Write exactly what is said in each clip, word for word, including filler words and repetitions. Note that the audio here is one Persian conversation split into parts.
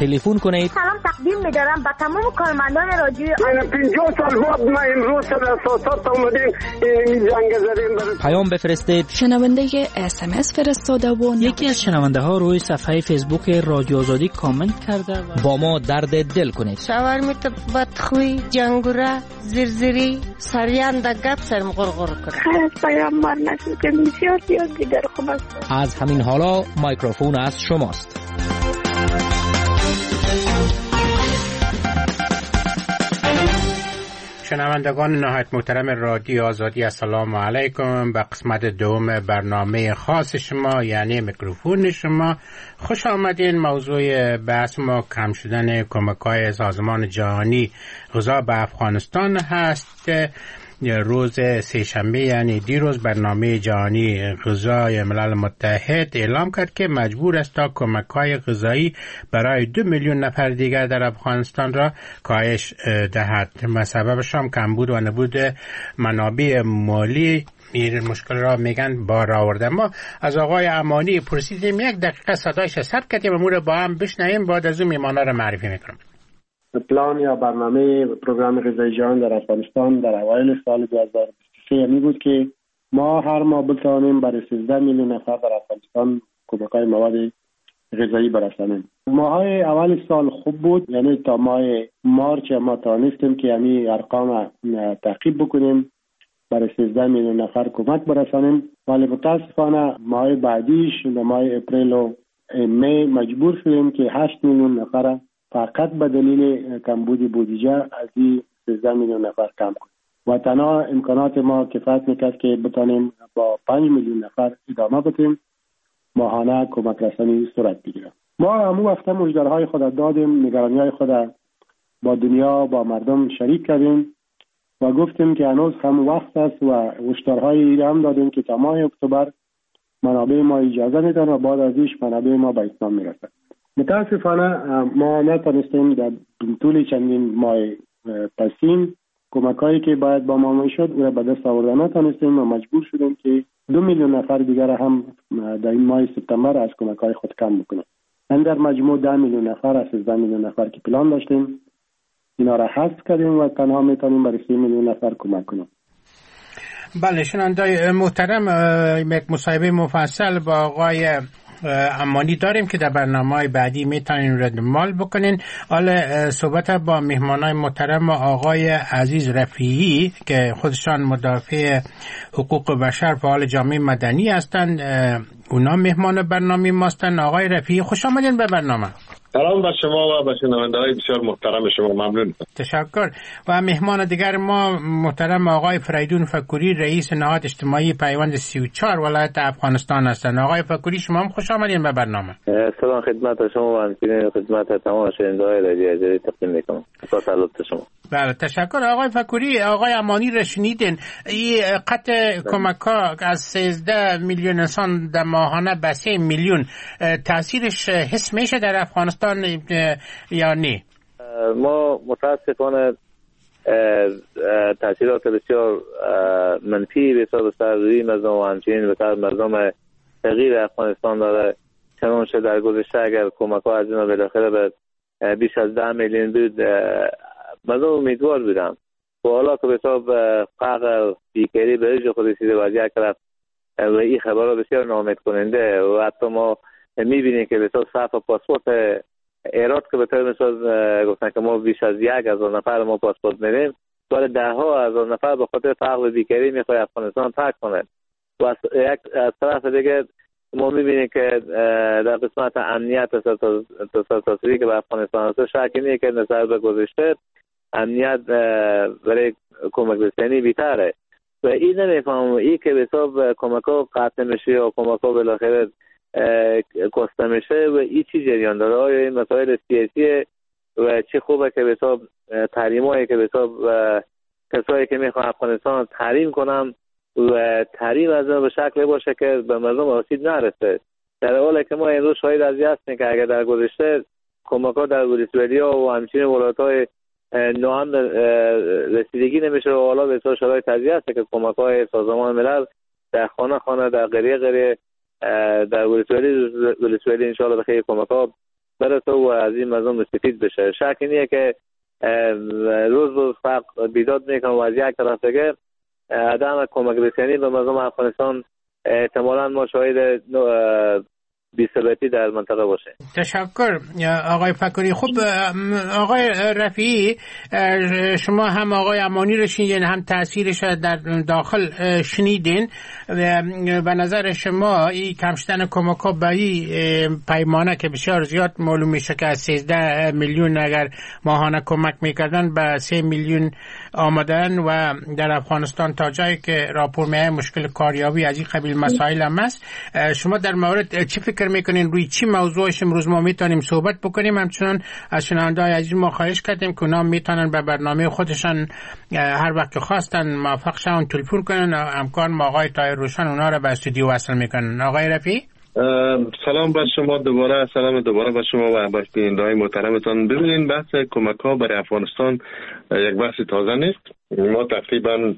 تلفن کنید. سلام تقدیم می‌دارم به تمام کارمندان رادیو. من پنجاه سال بعد ما امروز سر اساسات اومدیم این زنگ زدیم. پیام بفرستید. شنونده اس ام اس فرستاده و یکی از شنونده ها روی صفحه فیسبوک رادیو آزادی کامنت کرده و با ما درد دل کنید. شاورمیت بدخوی جنگوره زرزری سریان دگت سرم غرغر کنه. خیلی پیام مار نشد که بسیار زیاد دیگر خوب است. از همین حالا مایکروفون از شماست. شنوندگان نهایت محترم رادیو آزادی، السلام علیکم. به قسمت دوم برنامه خاص شما یعنی میکروفون شما خوش آمدین. موضوع بحث ما کم شدن کمک‌های سازمان جهانی غذا به افغانستان هست. روز سه‌شنبه یعنی دیروز برنامه جهانی غذای ملل متحد اعلام کرد که مجبور است تا کمک‌های غذایی برای دو میلیون نفر دیگر در افغانستان را کاهش دهد و سببش هم کمبود و نبود منابع مالی این مشکل را میگن بار آورده. ما از آقای امانی پرسیدیم، یک دقیقه صدایش ثبت کردیم و ما با هم بشنویم، بعد از اون میمانا را معرفی میکنم. پلان یا برنامه پروگرام غذایی جهان در افغانستان در اوایل سال دو هزار و بیست و سه می بود که ما هر ماه بتوانیم برای سیزده میلیون نفر در افغانستان کمک‌های مواد غذایی برسانیم. ماهای اول سال خوب بود، یعنی تا ماه مارچ ما توانستیم که یعنی ارقام تعقیب بکنیم برای سیزده میلیون نفر کمک برسانیم، ولی متاسفانه ماه بعدیش ماه اپریل و می مجبور شدیم که هشت میلیون نفر فقط به دلیل کمبود بودجه از این سیزده میلیون نفر کم کنیم و تنها امکانات ما کفایت میکرد که بتانیم با پنج میلیون نفر ادامه بدیم ماهانه کمک رسانی صورت بگیرد. ما همون وقت مژده‌های خود دادیم، نگرانی‌های خود با دنیا با مردم شریک کردیم و گفتیم که هنوز هم وقت است و هشدارهای هم دادیم که تا ماه اکتبر منابع ما اجازه میدن و بعد ازش منابع ما به اتمام میرسد. متاسفانه ما نتونستیم در طول چندین ماه پسین کمک‌هایی که باید با ما میشد او را به دست آوردن نتونستیم و مجبور شدیم که دو میلیون نفر دیگر هم در این ماه سپتامبر از کمک‌های خود کم بکنیم. من در مجموع ده میلیون نفر از سیزده میلیون نفر که پلان داشتیم اینا را حذف کردیم و تنها میتونیم برای سی میلیون نفر کمک کنیم. بله شنوندگان محترم، یک مصاحبه مفصل با آقای امانی داریم که در برنامه‌های بعدی میتونین رد مال بکنین. حالا صحبت با مهمانای محترم آقای عزیز رفیعی که خودشان مدافع حقوق بشر فعال جامعه مدنی هستند، اونا مهمان برنامه ما هستند. آقای رفیعی خوش آمدین به برنامه. سلام به شما و به شنونده‌های بسیار محترم شما، ممنون. تشکر. و مهمان دیگر ما محترم آقای فریدون فکوری، رئیس نهاد اجتماعی پیوند سی و چهار ولایت افغانستان هستند. آقای فکوری شما هم خوش آمدین به برنامه. سلام خدمت شما و همچنین خدمت تمام شنونده‌های رادیو آزادی تقدیم می‌کنم. با سلام شما. بله تشکر. آقای فکوری، آقای امانی را شنیدین، این قطع کمک‌ها از سیزده میلیون انسان در ماهانه به سه میلیون تاثیرش حس میشه در افغانستان یا نه؟ ما متاسفانه تاثیرات بسیار منفی به حساب سر روی مردم و همچنین به طور مردم تغییر افغانستان داره. چنانچه در گذشته اگر کمک‌ها از اینا بالاخره به بیش از ده میلیون بود مردم امیدوار بودن و حالا که به حساب فقر بیکاری به رژه خود رسیده و یک طرف و این خبرها بسیار ناامید کننده و حتی ما میبینیم که به حساب صرف پاسپورت ایراد که به طور مثال گفتن که ما بیش از یک هزار نفر ما پاسپورت میدیم ولی ده ها هزار نفر به خاطر فقر و بیکاری میخواد افغانستان ترک کنه و از یک از طرف دیگه ما میبینیم که در قسمت امنیت تصادفی که به افغانستان هست شکی نیست که نظر به گذشته امنیت برای کمک رسانی بیتره و این نمیفهمم این که به حساب کمک ها قطع میشه یا کمک ها بالاخره کسته میشه و این چی جریان داره؟ آیا این مسائل سیاسی و چه خوبه که به حساب تحریم هایی که به حساب کسایی که میخوان افغانستان تحریم کنم و تحریم از به شکل باشه که به مردم آسیب نرسه، در حالی که ما امروز شاهد از این هستیم که اگر در گذشته کمک ها در ولسوالی‌ها و همچنین ولایت های نوام رسیدگی نمیشه و حالا به طور شرایط تضییع است که کمک های سازمان ملل در خانه خانه در قریه قریه در ولسوالی ولسوالی انشاءالله بخیر کمک ها برسه و از این مردم مستفید بشه. شک اینه که روز روز فقر بیداد میکنه و از یک طرف دیگه عدم کمک رسانی به مردم افغانستان احتمالاً ما شاهد بی‌ثباتی در منطقه باشه. تشکر آقای فکری. خب آقای رفیعی، شما هم آقای امانی رو شنیدین هم تاثیرش در داخل شنیدین. به نظر شما این کم شدن کمک‌ها به این پیمانه که بسیار زیاد معلوم میشه که از سیزده میلیون اگر ماهانه کمک میکردن به سه میلیون آمدن و در افغانستان تا جایی که راپور میاد مشکل کاریابی از این قبیل مسائل هم است. شما در مورد چی فکر میکنین؟ روی چی موضوعش امروز ما میتونیم صحبت بکنیم؟ همچنان از شنونده‌های عزیز ما خواهش کردیم که اونا میتونن به برنامه خودشان هر وقت که خواستن موافق شون تلفن کنن. امکان ما آقای طاهر روشن اونا رو به استودیو وصل میکنن. آقای رفیعی سلام بر شما، دوباره سلام دوباره بر شما و بر بیننده‌های محترمتان. ببینید بحث کمک ها برای افغانستان یک بحث تازه نیست. ما تقریبا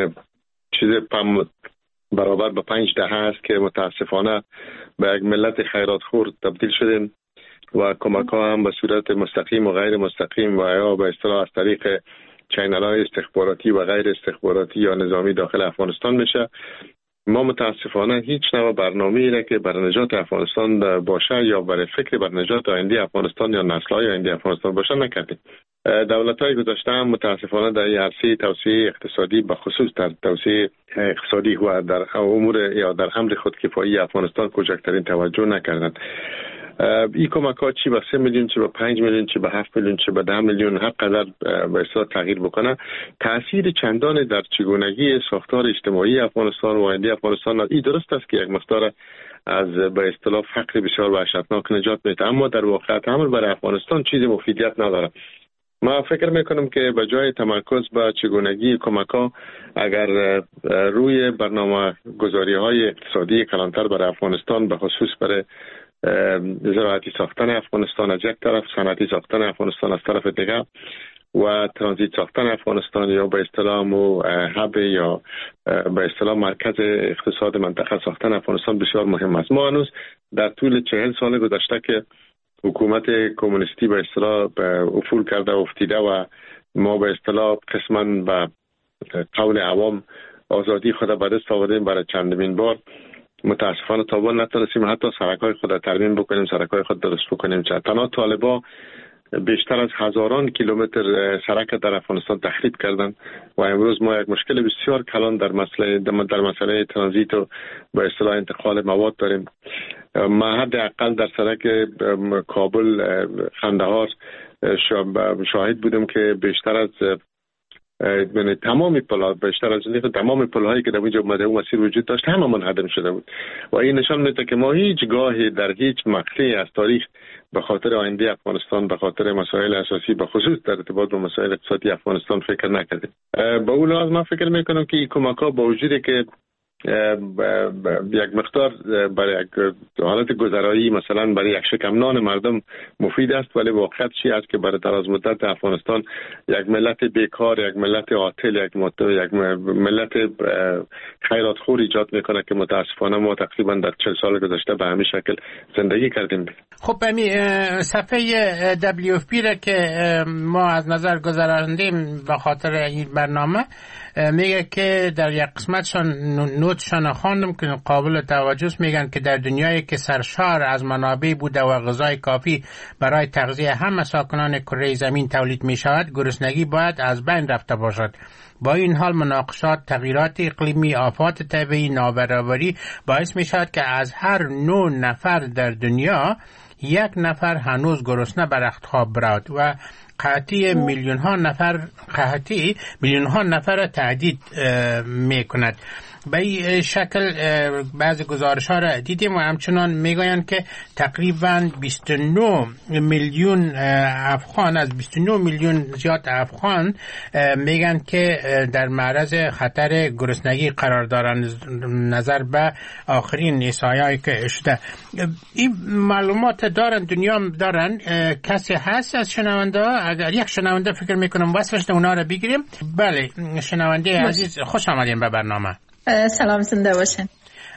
چیز پم برابر به پنج دهه است که متاسفانه به یک ملت خیراتخور تبدیل شدیم و کمک ها هم به صورت مستقیم و غیر مستقیم و یا به اصطلاح از طریق چینل های استخباراتی و غیر استخباراتی یا نظامی داخل افغانستان میشه. ما متاسفانه هیچ نوع برنامه‌ای را که برای نجات افغانستان باشه یا برای فکر بر نجات آینده افغانستان یا نسل‌های آینده افغانستان باشه نکردیم. دولت‌های گذشته هم متاسفانه در عرصه توسعه اقتصادی به خصوص در توسعه اقتصادی و در امور یا در امر خودکفایی افغانستان کوچکترین توجه نکردند. این کمک ها چی به سه میلیون، چی به پنج میلیون، چی به هفت میلیون، چی به ده میلیون هر قدر به اصطلاح تغییر بکنه، تاثیر چندان در چگونگی ساختار اجتماعی افغانستان و آینده افغانستان این درست است که یک مقدار از به اصطلاح فقر بسیار وحشتناک نجات میده، اما در واقعیت امر برای افغانستان چیز مفیدیت نداره. ما فکر میکنم که به جای تمرکز به چگونگی کمک ها اگر روی برنامه گذاری های اقتصادی کلانتر برای افغانستان به خصوص برای زراعتی ساختن افغانستان از یک طرف، صنعتی ساختن افغانستان از طرف دیگر و ترانزیت ساختن افغانستان یا به اصطلاح مو هب یا به اصطلاح مرکز اقتصاد منطقه ساختن افغانستان بسیار مهم است. ما هنوز در طول چهل سال گذشته که حکومت کمونیستی به اصطلاح افول کرده و افتیده و ما به اصطلاح قسما به قول عوام آزادی خود به دست آوردیم برای چندمین بار، متاسفانه تا الان نتونستیم حتی سرک‌های خود را ترمیم بکنیم، سرک‌های خود درست بکنیم. چه تنها طالبا بیشتر از هزاران کیلومتر سرک در افغانستان تخریب کردن و امروز ما یک مشکل بسیار کلان در مسئله در مسئله ترانزیت و به اصطلاح انتقال مواد داریم. ما حداقل در سرک کابل قندهار شاهد بودم که بیشتر از یعنی تمام پل‌ها بیشتر از این تمام پل‌هایی که در اونجا اومده اون مسیر وجود داشت همه منهدم شده بود و این نشان میده که ما هیچ گاهی در هیچ مقطعی از تاریخ به خاطر آینده افغانستان، به خاطر مسائل اساسی به خصوص در ارتباط با مسائل اقتصادی افغانستان فکر نکردیم. با اون لحاظ من فکر میکنم که این کمک‌ها با وجودی که یک مقدار برای یک حالت گذرایی مثلا برای یک شکم نان مردم مفید است، ولی واقعیت چی است که برای دراز مدت افغانستان یک ملت بیکار، یک ملت عاطل، یک یک ملت خیراتخور ایجاد میکنه که متاسفانه ما تقریبا در چهل سال گذشته به همین شکل زندگی کردیم. خب همین صفحه دبلیو اف پی را که ما از نظر گذراندیم به خاطر این برنامه میگه که در یک قسمتشان نوتشان خواندم که قابل توجه میگن که در دنیایی که سرشار از منابع بوده و غذای کافی برای تغذیه همه ساکنان کره زمین تولید می شود، گرسنگی باید از بین رفته باشد. با این حال مناقشات، تغییرات اقلیمی، آفات طبیعی، نابرابری باعث می شود که از هر نه نفر در دنیا یک نفر هنوز گرسنه به رخت خواب برود و قحطی میلیون ها نفر قحطی میلیون ها نفر را تهدید می کند. به این شکل بعضی گزارش ها را دیدیم و همچنان میگویند که تقریبا بیست و نه میلیون افغان از بیست و نه میلیون زیاد افغان میگن که در معرض خطر گرسنگی قرار دارند نظر به آخرین احصایه‌ای که شده. این معلومات دارن، دنیا دارن. کسی هست از شنونده؟ اگر یک شنونده فکر میکنم وصلش اونا رو بگیریم. بله شنونده عزیز خوش آمدین به برنامه. سلام، زنده باشین.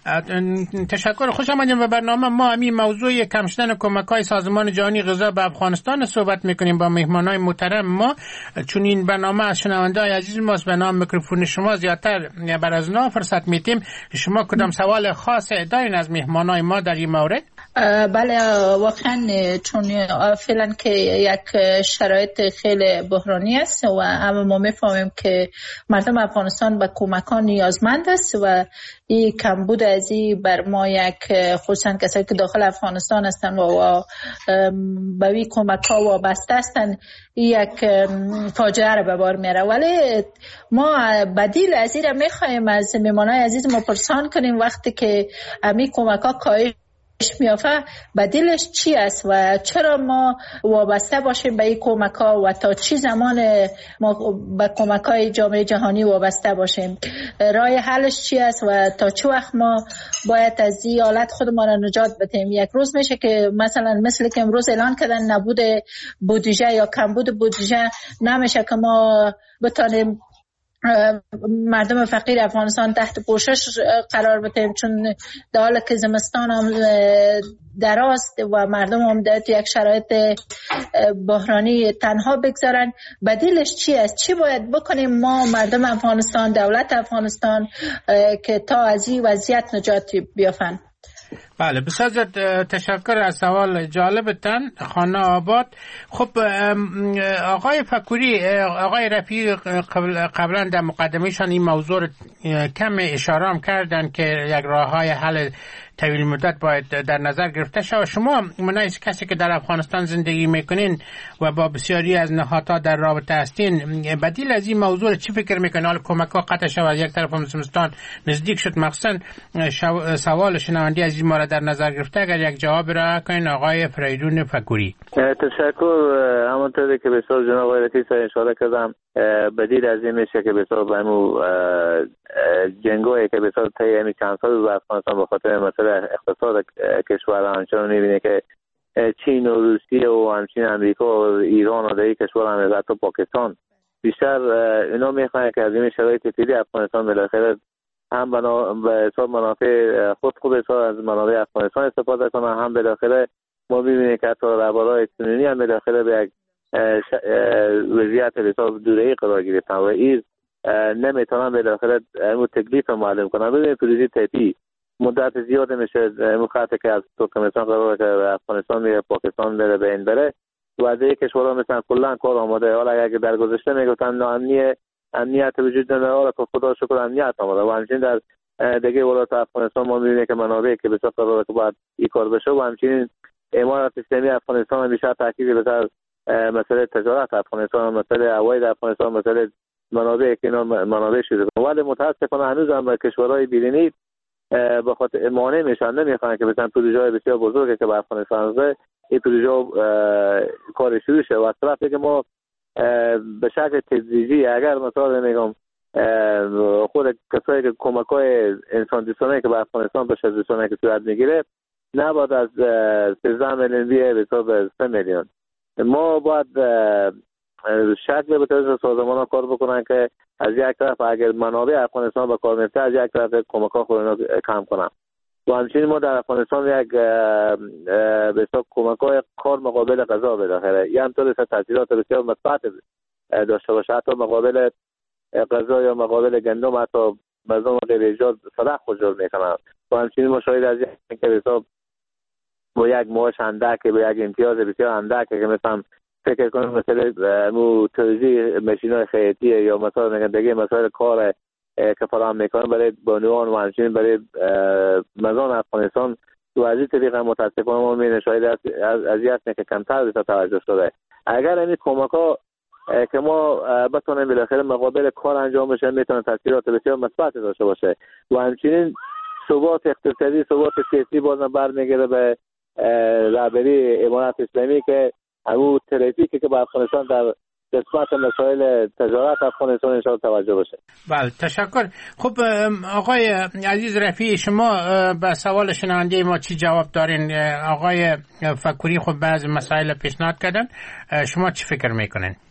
تشکر. خوش آمدین به برنامه ما. همین موضوع کم شدن کمک‌های سازمان جهانی غذا به افغانستان صحبت میکنیم با مهمانای محترم ما. چون این برنامه از شنونده‌های عزیز ماست، به نام میکروفون شما زیادتر بر از نا فرصت میتیم. شما کدام سوال خاص دارین از مهمانای ما در این مورد؟ بله واقعا چون فعلا که یک شرایط خیلی بحرانی است و اما ما میفهمیم که مردم افغانستان به کمک‌ها نیازمند است و این کمبود از این بر ما یک، خصوصا کسایی که داخل افغانستان هستند و به این کمک‌ها وابسته هستند، یک فاجعه را به بار میاره. ولی ما بدیل از این را میخوایم از مهمانای عزیز ما پرسان کنیم وقتی که همین کمک‌ها کاهش میافه بدیلش چی است و چرا ما وابسته باشیم به این کمک ها و تا چی زمان ما به کمک های جامعه جهانی وابسته باشیم، راه حلش چی است و تا چه وقت ما باید از این حالت خودمان را نجات بدیم. یک روز میشه که مثلا مثل که امروز اعلان کردن نبود بودجه یا کمبود بودجه، نمیشه که ما بتانیم مردم فقیر افغانستان تحت پوشش قرار بدیم، چون در حالی که زمستان هم دراست و مردم هم در یک شرایط بحرانی تنها بگذارن. بدیلش چی است؟ چی باید بکنیم ما مردم افغانستان، دولت افغانستان که تا از این وضعیت نجات بیافن؟ بله، بسیار تشکر از سوال جالبتان خانه آباد. خب آقای فکوری، آقای رفیع قبلا در مقدمهشان این موضوع کم اشاره هم کردن که یک راه های حل طویل مدت باید در نظر گرفته شود. شما منای کسی که در افغانستان زندگی میکنین و با بسیاری از نهادها در رابطه هستین، بدیل از این موضوع چی فکر میکنین؟ حالا کمک ها قطع شود، یک طرف هم زمستان نزدیک شد، مخصوصا سوال شنونده از این ما را در نظر گرفته، اگر یک جواب را کنین آقای فریدون فکوری. تشکر. همونطوری که بسیار جناب آقای رفیع اشاره کردم، بدیل از این میشه که بسیار بهمو جنگوی که بسیار طی همی چند سال در افغانستان به خاطر مسئله اقتصاد کشور همچنان میبینه که چین و روسیه و همچنین امریکا و ایران و دیگه کشور هم حتی پاکستان بیشتر اینا میخواهند که از این شرایط فعلی افغانستان بالاخره هم به حساب منافع خود خود حساب از منابع افغانستان استفاده کنن، هم بالاخره ما ببینیم که حتی رهبرهای سنی هم بالاخره به یک وضعیت حساب دوره‌ای قرار گرفتن و این نمیتونن بالاخره امو تکلیف معلوم کنن. ببینید پروژه تایپی مدت زیاد میشه، امو خطی که از ترکمنستان قراره که افغانستان میره پاکستان بره به این بره و دیگه کشورها مثلا کلا کار آماده. حالا اگه در گذشته میگفتن ناامنی امنیت وجود نداره، حالا که خدا شکر امنیت آماده و همچنین در دیگه ولایت افغانستان ما میبینیم که منابع که بسیار قراره که باید این کار بشه و همچنین امارات اسلامی افغانستان بیشتر تاکید بسیار مسئله تجارت افغانستان، مسئله هوایی افغانستان، مسئله منابع که اینا منابع شده. ولی متاسفانه هنوز هم کشورهای بیرونی به خاطر مانع میشن، نمیخوان که مثلا پروژه‌های بسیار بزرگی که به افغانستان هست این پروژه کار شروع شه و از طرفی که ما به شکل تدریجی اگر مثلا میگم خود کسایی که کمک‌های انسان دوستانه که به افغانستان بشه دوستانه که صورت میگیره نباید از سیزده میلیون بیه به حساب سه میلیون. ما باید شکل به طرز سازمان ها کار بکنن که از یک طرف اگر منابع افغانستان به کار میفته، از یک طرف کمک ها خود اینا کم کنن و همچنین ما در افغانستان یک به حساب کمک های کار مقابل غذا بالاخره یه همطور تاثیرات بسیار مثبت داشته باشه، حتی مقابل غذا یا مقابل گندم، حتی مردم غیر ایجاد صدق خجور میکنن و همچنین ما شاید از یک که به حساب با یک معاش اندک با یک امتیاز بسیار اندک که مثلا فکر کنم مثلا مو توزیع ماشین‌های خیاطی یا مثلا دیگه مسائل کار که فراهم میکنن برای بانوان و همچنین برای مردم افغانستان تو از این طریقه متاسفانه ما می‌بینیم شاید از این که کمتر به توجه شده. اگر این کمک‌ها که ما بتونیم بالاخره مقابل کار انجام بشه میتونه تاثیرات بسیار مثبت داشته باشه و همچنین ثبات اقتصادی، ثبات سیاسی بازم برمیگرده به رهبری امارات اسلامی که همون ترافیکی که به افغانستان در قسمت مسائل تجارت افغانستان ان شاءالله توجه باشه. بله تشکر. خب آقای عزیز رفیع، شما به سوال شنونده ما چی جواب دارین؟ آقای فکوری خب بعضی مسائل پیشنهاد کردن، شما چی فکر میکنین؟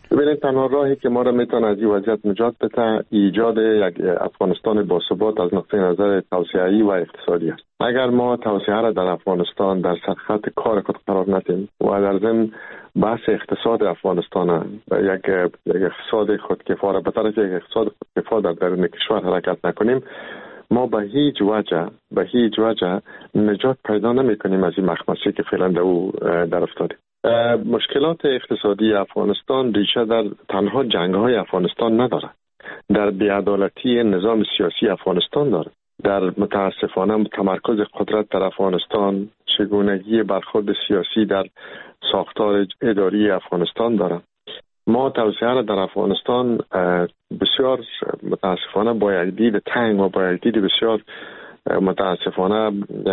ببینید تنها راهی که ما را میتونه از این وضعیت نجات بده ایجاد یک افغانستان با ثبات از نقطه نظر توسعه‌ای و اقتصادی است. اگر ما توسعه را در افغانستان در سرخط کار خود قرار ندیم و در ضمن بحث اقتصاد افغانستان یک یک اقتصاد خودکفا به طرف یک اقتصاد خودکفا در درون کشور حرکت نکنیم، ما به هیچ وجه به هیچ وجه نجات پیدا نمی‌کنیم از این مخمصه که فعلا در او در افتادیم. مشکلات اقتصادی افغانستان ریشه در تنها جنگ‌های افغانستان نداره، در بی‌عدالتی نظام سیاسی افغانستان داره، در متاسفانه تمرکز قدرت در افغانستان، چگونگی برخورد سیاسی در ساختار اداری افغانستان داره. ما توسعه را در افغانستان بسیار متاسفانه با یک دید تنگ و با یک دید بسیار متاسفانه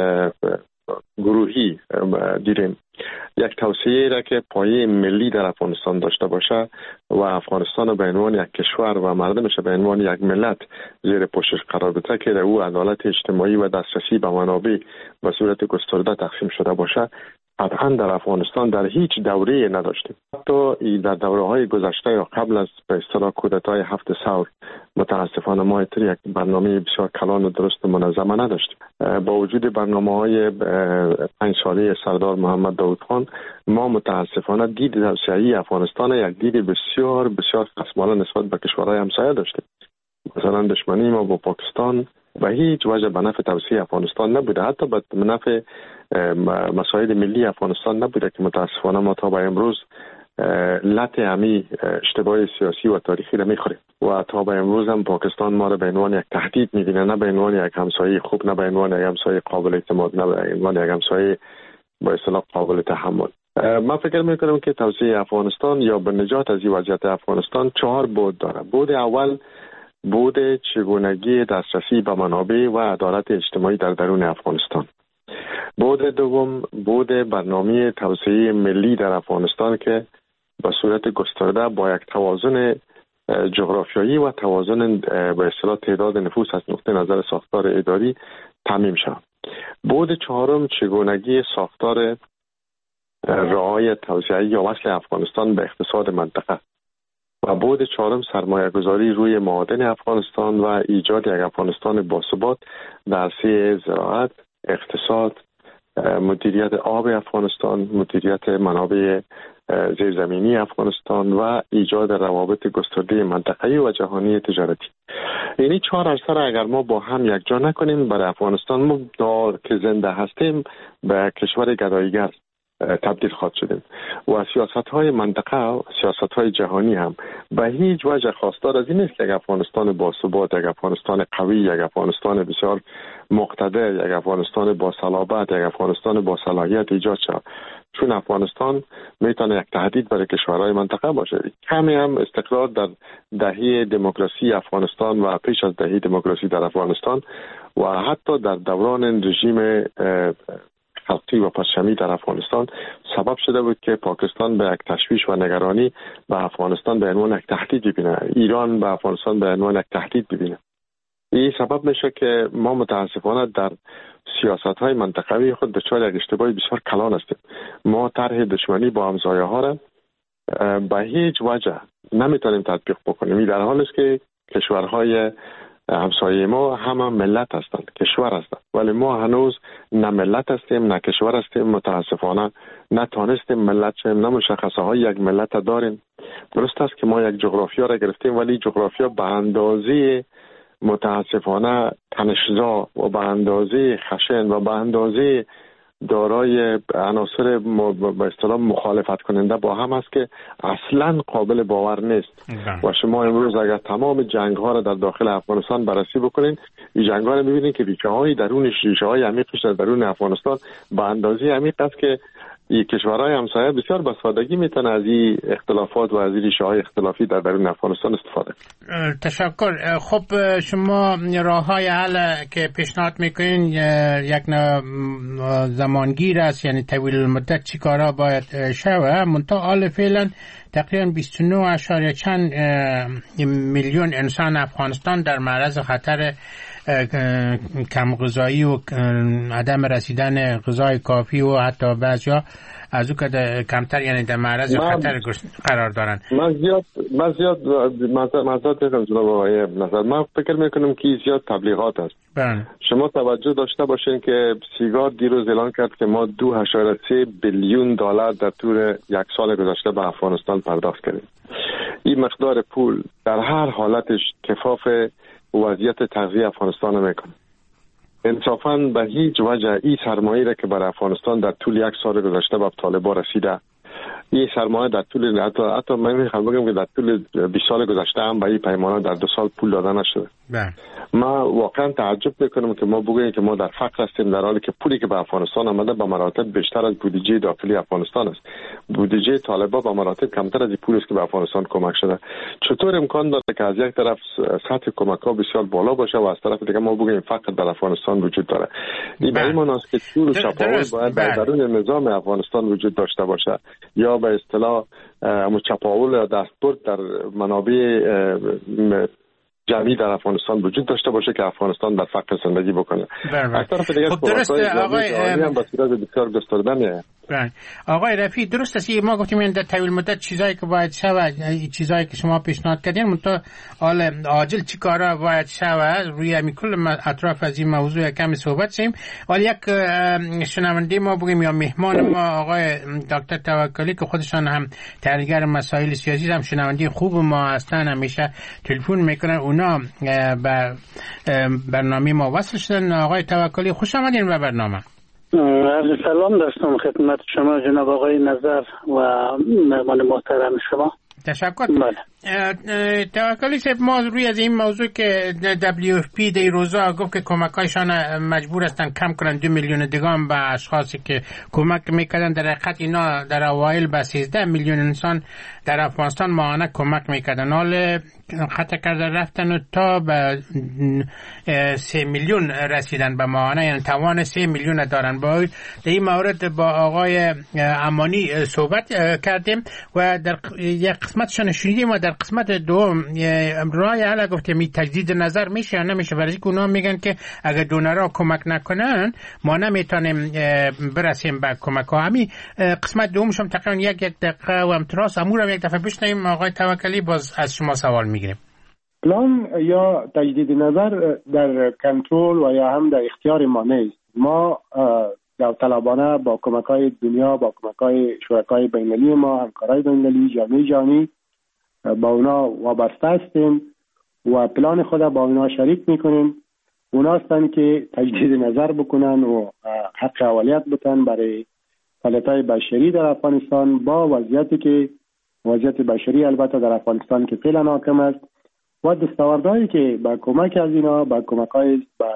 گروهی دیدیم. یک توسعه را که پایه ملی در افغانستان داشته باشه و افغانستان به عنوان یک کشور و مردمش به عنوان یک ملت زیر پوشش قرار بده که او عدالت اجتماعی و دسترسی به منابع به صورت گسترده تقسیم شده باشه، قطعا در افغانستان در هیچ دوره نداشتیم. حتی در دوره‌های گذشته یا قبل از به اصطلاح کودتای هفت ثور متاسفانه ما یک برنامه بسیار کلان و درست و منظم نداشتیم. با وجود برنامه‌های پنج ساله سردار محمد داود خان، ما متاسفانه دید توسعه‌ای افغانستان یک دید بسیار بسیار خصمانه نسبت به کشورهای همسایه داشتیم. مثلا دشمنی ما با پاکستان به هیچ وجه به نفع توسعه افغانستان نبوده، حتی به نفع مسائل ملی افغانستان نبوده که متاسفانه ما تا به امروز لط همی اشتباه سیاسی و تاریخی را میخوریم و تا به امروز هم پاکستان ما را به عنوان یک تهدید میبینه، نه به عنوان یک همسایه خوب، نه به عنوان یک همسایه قابل اعتماد، نه به عنوان یک همسایه با اصطلاح قابل تحمل. من فکر میکنم که توسعه افغانستان یا به نجات از این وضعیت افغانستان چهار بود داره. بود اول بود چگونگی دسترسی به منابع و عدالت اجتماعی در درون افغانستان. بود دوم بود برنامه توسعه ملی در افغانستان که به صورت گسترده با یک توازن جغرافیایی و توازن به اصطلاح تعداد نفوس از نقطه نظر ساختار اداری تامین شد. بود چهارم چگونگی ساختار رعایت توسعه یا وصل افغانستان به اقتصاد منطقه و بود چهارم سرمایه گذاری روی معادن افغانستان و ایجاد یک افغانستان باثبات در عرصه زراعت، اقتصاد، مدیریت آب افغانستان، مدیریت منابع زیرزمینی افغانستان و ایجاد روابط گسترده منطقه‌ای و جهانی تجارتی. یعنی چهار عرصه اگر ما با هم یک جا نکنیم، برای افغانستان ما که زنده هستیم به کشور گداییگر تبدیل خواهد شدیم و سیاست‌های منطقه، سیاست‌های جهانی هم به هیچ وجه خواستار از این نیست که یک افغانستان باثبات، یک افغانستان قوی، یک افغانستان بسیار مقتدر، یک افغانستان با صلابت، یک افغانستان با صلاحیت ایجاد شود، چون افغانستان میتونه یک تهدید برای کشورهای منطقه باشه. کمی هم استقرار در دهه دموکراسی افغانستان و پیش از دهه دموکراسی در افغانستان و حتی در دوران رژیم خلقی و پسشمی در افغانستان سبب شده بود که پاکستان به یک تشویش و نگرانی به افغانستان به عنوان یک تهدید ببینه، ایران به افغانستان به عنوان یک تهدید ببینه. این سبب میشه که ما متاسفانه در سیاست‌های منطقوی خود دچار یک اشتباه بسیار کلان هستیم. ما طرح دشمنی با همسایه ها را به هیچ وجه نمیتونیم تطبیق بکنیم. این در حالی است که کشورهای همسایه ما همه ملت هستند، کشور هستند، ولی ما هنوز نه ملت هستیم نه کشور هستیم. متاسفانه نه تانستیم ملت شیم، نه مشخصه های یک ملت داریم. درست است که ما یک جغرافیا را گرفتیم، ولی جغرافیا به اندازه متاسفانه تنشزا و به اندازه خشن و به اندازه دارای عناصر به اصطلاح مخالفت کننده با هم است که اصلا قابل باور نیست. و شما امروز اگر تمام جنگ ها را در داخل افغانستان بررسی بکنین، این جنگ ها را میبینید که ریشه های درونش، ریشه های عمیقش در درون افغانستان به اندازه عمیق است که این کشورهای همسایه بسیار به سادگی میتونه از این اختلافات و از این ریشه های اختلافی در درون افغانستان استفاده کنه. تشکر. خب شما راه های حل که پیشنهاد میکنین یک زمانگیر است، یعنی طویل المدت چی کارا باید شوه؟ منتها حال فعلا تقریبا بیست و نه اشاریه چند میلیون انسان افغانستان در معرض خطر کم غذایی و عدم رسیدن غذای کافی و حتی بعضیا از او که کمتر یعنی در معرض خطر قرار دارن. من زیاد من زیاد مزاد دارم جناب آقای نظر. من فکر میکنم که زیاد تبلیغات است. بله. شما توجه داشته باشین که سیگار دیروز اعلان کرد که ما دو و سه بیلیون دلار در طول یک سال گذشته به افغانستان پرداخت کردیم. این مقدار پول در هر حالتش کفاف وضعیت تغذیه افغانستان میکنه. انصافاً به هیچ وجه این سرمایه را که برای افغانستان در طول یک سال گذشته به طالبان رسیده، این سرمایه در طول حتی, حتی من میخوام بگم که در طول بیست سال گذشته هم به این پیمانه در دو سال پول داده نشده. بله. ما واقعا تعجب میکنم که ما بگوییم که ما در فقر هستیم در حالی که پولی که به افغانستان آمده به مراتب بیشتر از بودجه داخلی افغانستان است. بودجه طالبان به مراتب کمتر از این پولی است که به افغانستان کمک شده. چطور امکان داره که از یک طرف سطح کمک ها بسیار بالا باشه و از طرف دیگه ما بگوییم فقر در افغانستان وجود داره؟ این به این معنی است که چور و چپاول باید در درون نظام افغانستان وجود داشته باشه یا به اصطلاح چپاول یا دستبرد در منابع جمعی در افغانستان وجود داشته باشه که افغانستان در فقر زندگی بکنه. از طرف دیگه خب درست آقای هم به صورت بسیار گسترده میه. آقای رفیع درست است. ما گفتیم این در طویل مدت چیزایی که باید شود، چیزایی که شما پیشنهاد کردین، منتها حال عاجل چی کارا باید شود روی همین کل اطراف از این موضوع کم صحبت شیم. ولی یک شنونده ما بگیم یا مهمان ما آقای دکتر توکلی که خودشان هم تحلیلگر مسائل سیاسی هم شنونده خوب ما هستن، همیشه تلفن میکنن، اونا به برنامه ما وصل شدن. آقای توکلی خوش آمدین به برنامه. عرض سلام داشتم خدمت شما جناب آقای نظر و مهمان محترم شما. تشکر. توکلی صاحب، ما روی از این موضوع که دبلیو اف پی در روزا گفت که کمکایشان مجبور هستن کم کنن دو میلیون دیگه به اشخاصی که کمک میکردن، در حقیقت اینا در اوایل به سیزده میلیون انسان در افغانستان ماهانه کمک میکردن، حال خطا کرده رفتن و تا به سه میلیون رسیدن به ماهانه، یعنی توان سه میلیون دارن. با در این مورد با آقای امانی صحبت کردیم و در یک قسمتشان شنیدیم و در قسمت دوم رای حالا گفتیم می تجدید نظر میشه یا نمیشه، برای که اونا میگن که اگر دونرها کمک نکنن ما نمیتونیم برسیم به کمک ها. همین قسمت دومش هم تقریبا یک یک دقیقه و امتراس امورم یک دفعه بشنویم. آقای توکلی باز از شما سوال میگیریم. پلان یا تجدید نظر در کنترل و یا هم در اختیار ما نیست. ما داوطلبانه با کمک‌های دنیا، با کمک‌های شرکای بین‌المللی ما، همکارای بین‌المللی، جامعه جهانی با اونا وابسته هستیم و پلان خود با اونا شریک میکنیم. اونا هستن که تجدید نظر بکنن و حق اولیت بتن برای فعالیت‌های بشری در افغانستان با وضعیتی که وضعیت بشری البته در افغانستان که فعلا حاکم است و دستاوردهایی که با کمک از اینا، با کمک‌های با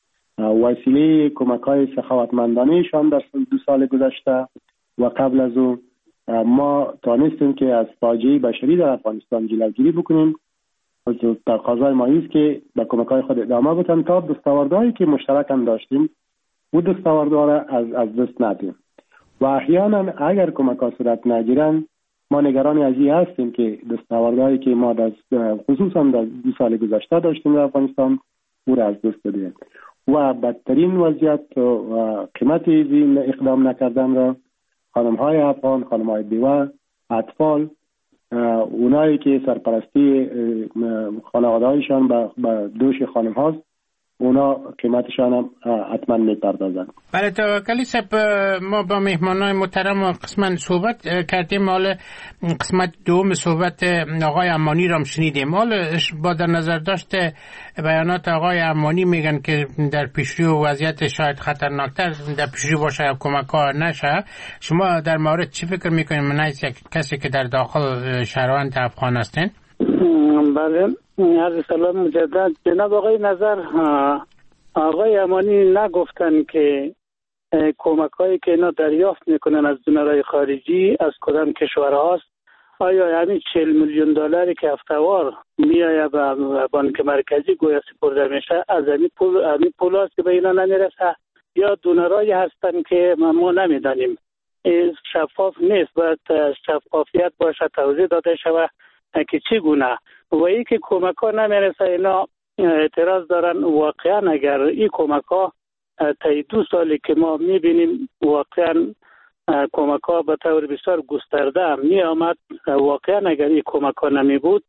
وسیله کمک‌های سخاوتمندانه‌شان در دو سال گذشته و قبل از اون ما توانستیم که از فاجعه بشری در افغانستان جلوگیری بکنیم. تقاضای ما است که با کمک‌های خود ادامه بدن تا دستاوردهایی که مشترک هم داشتیم و دستاوردها را از از دست ندیم و احیانا اگر کمک‌ها صورت نگیرن ما نگران از این هستیم که دستاوردهایی که ما در خصوصا در دو سال گذشته داشتیم در افغانستان او را از دست بدیم و بدترین وضعیت و قیمت این اقدام نکردن را خانم‌های افغان، خانم‌های بیوه، اطفال، اونایی که سرپرستی خانواده‌هایشان به دوش خانم هاست، اونا قیمتشان هم حتما میپردازن. بله توکلی صاحب، ما با مهمانای محترم قسمت صحبت کردیم، حالا قسمت دوم صحبت آقای امانی را شنیدیم. حالا با در نظر داشته بیانات آقای امانی میگن که در پیشرو وضعیت شاید خطرناکتر در پیشرو باشه یا کمک ها نشه. شما در مورد چی فکر میکنید من از یک کسی که در داخل شهروند افغان هستین؟ بله، عرض سلام مجدد. جناب آقای نظر، آقای امانی نگفتن که کمک هایی که اینا دریافت میکنن از دونرهای خارجی از کدام کشور هاست؟ آیا همین چهل میلیون دلاری که هفتهوار میآید به بانک مرکزی گویا سپرده میشه از همین پول همین پول هاست که به اینا نمیرسه، یا دونرهایی هستن که ما نمیدانیم؟ شفاف نیست، باید شفافیت باشه، توضیح داده شود که چگونه و ای که کمک ها نمیرسه اینا اعتراض دارن. واقعا اگر این کمک ها تا دو سالی که ما میبینیم واقعا کمک ها به طور بسیار گسترده می آمد، واقعا اگر این کمک ها نمی بود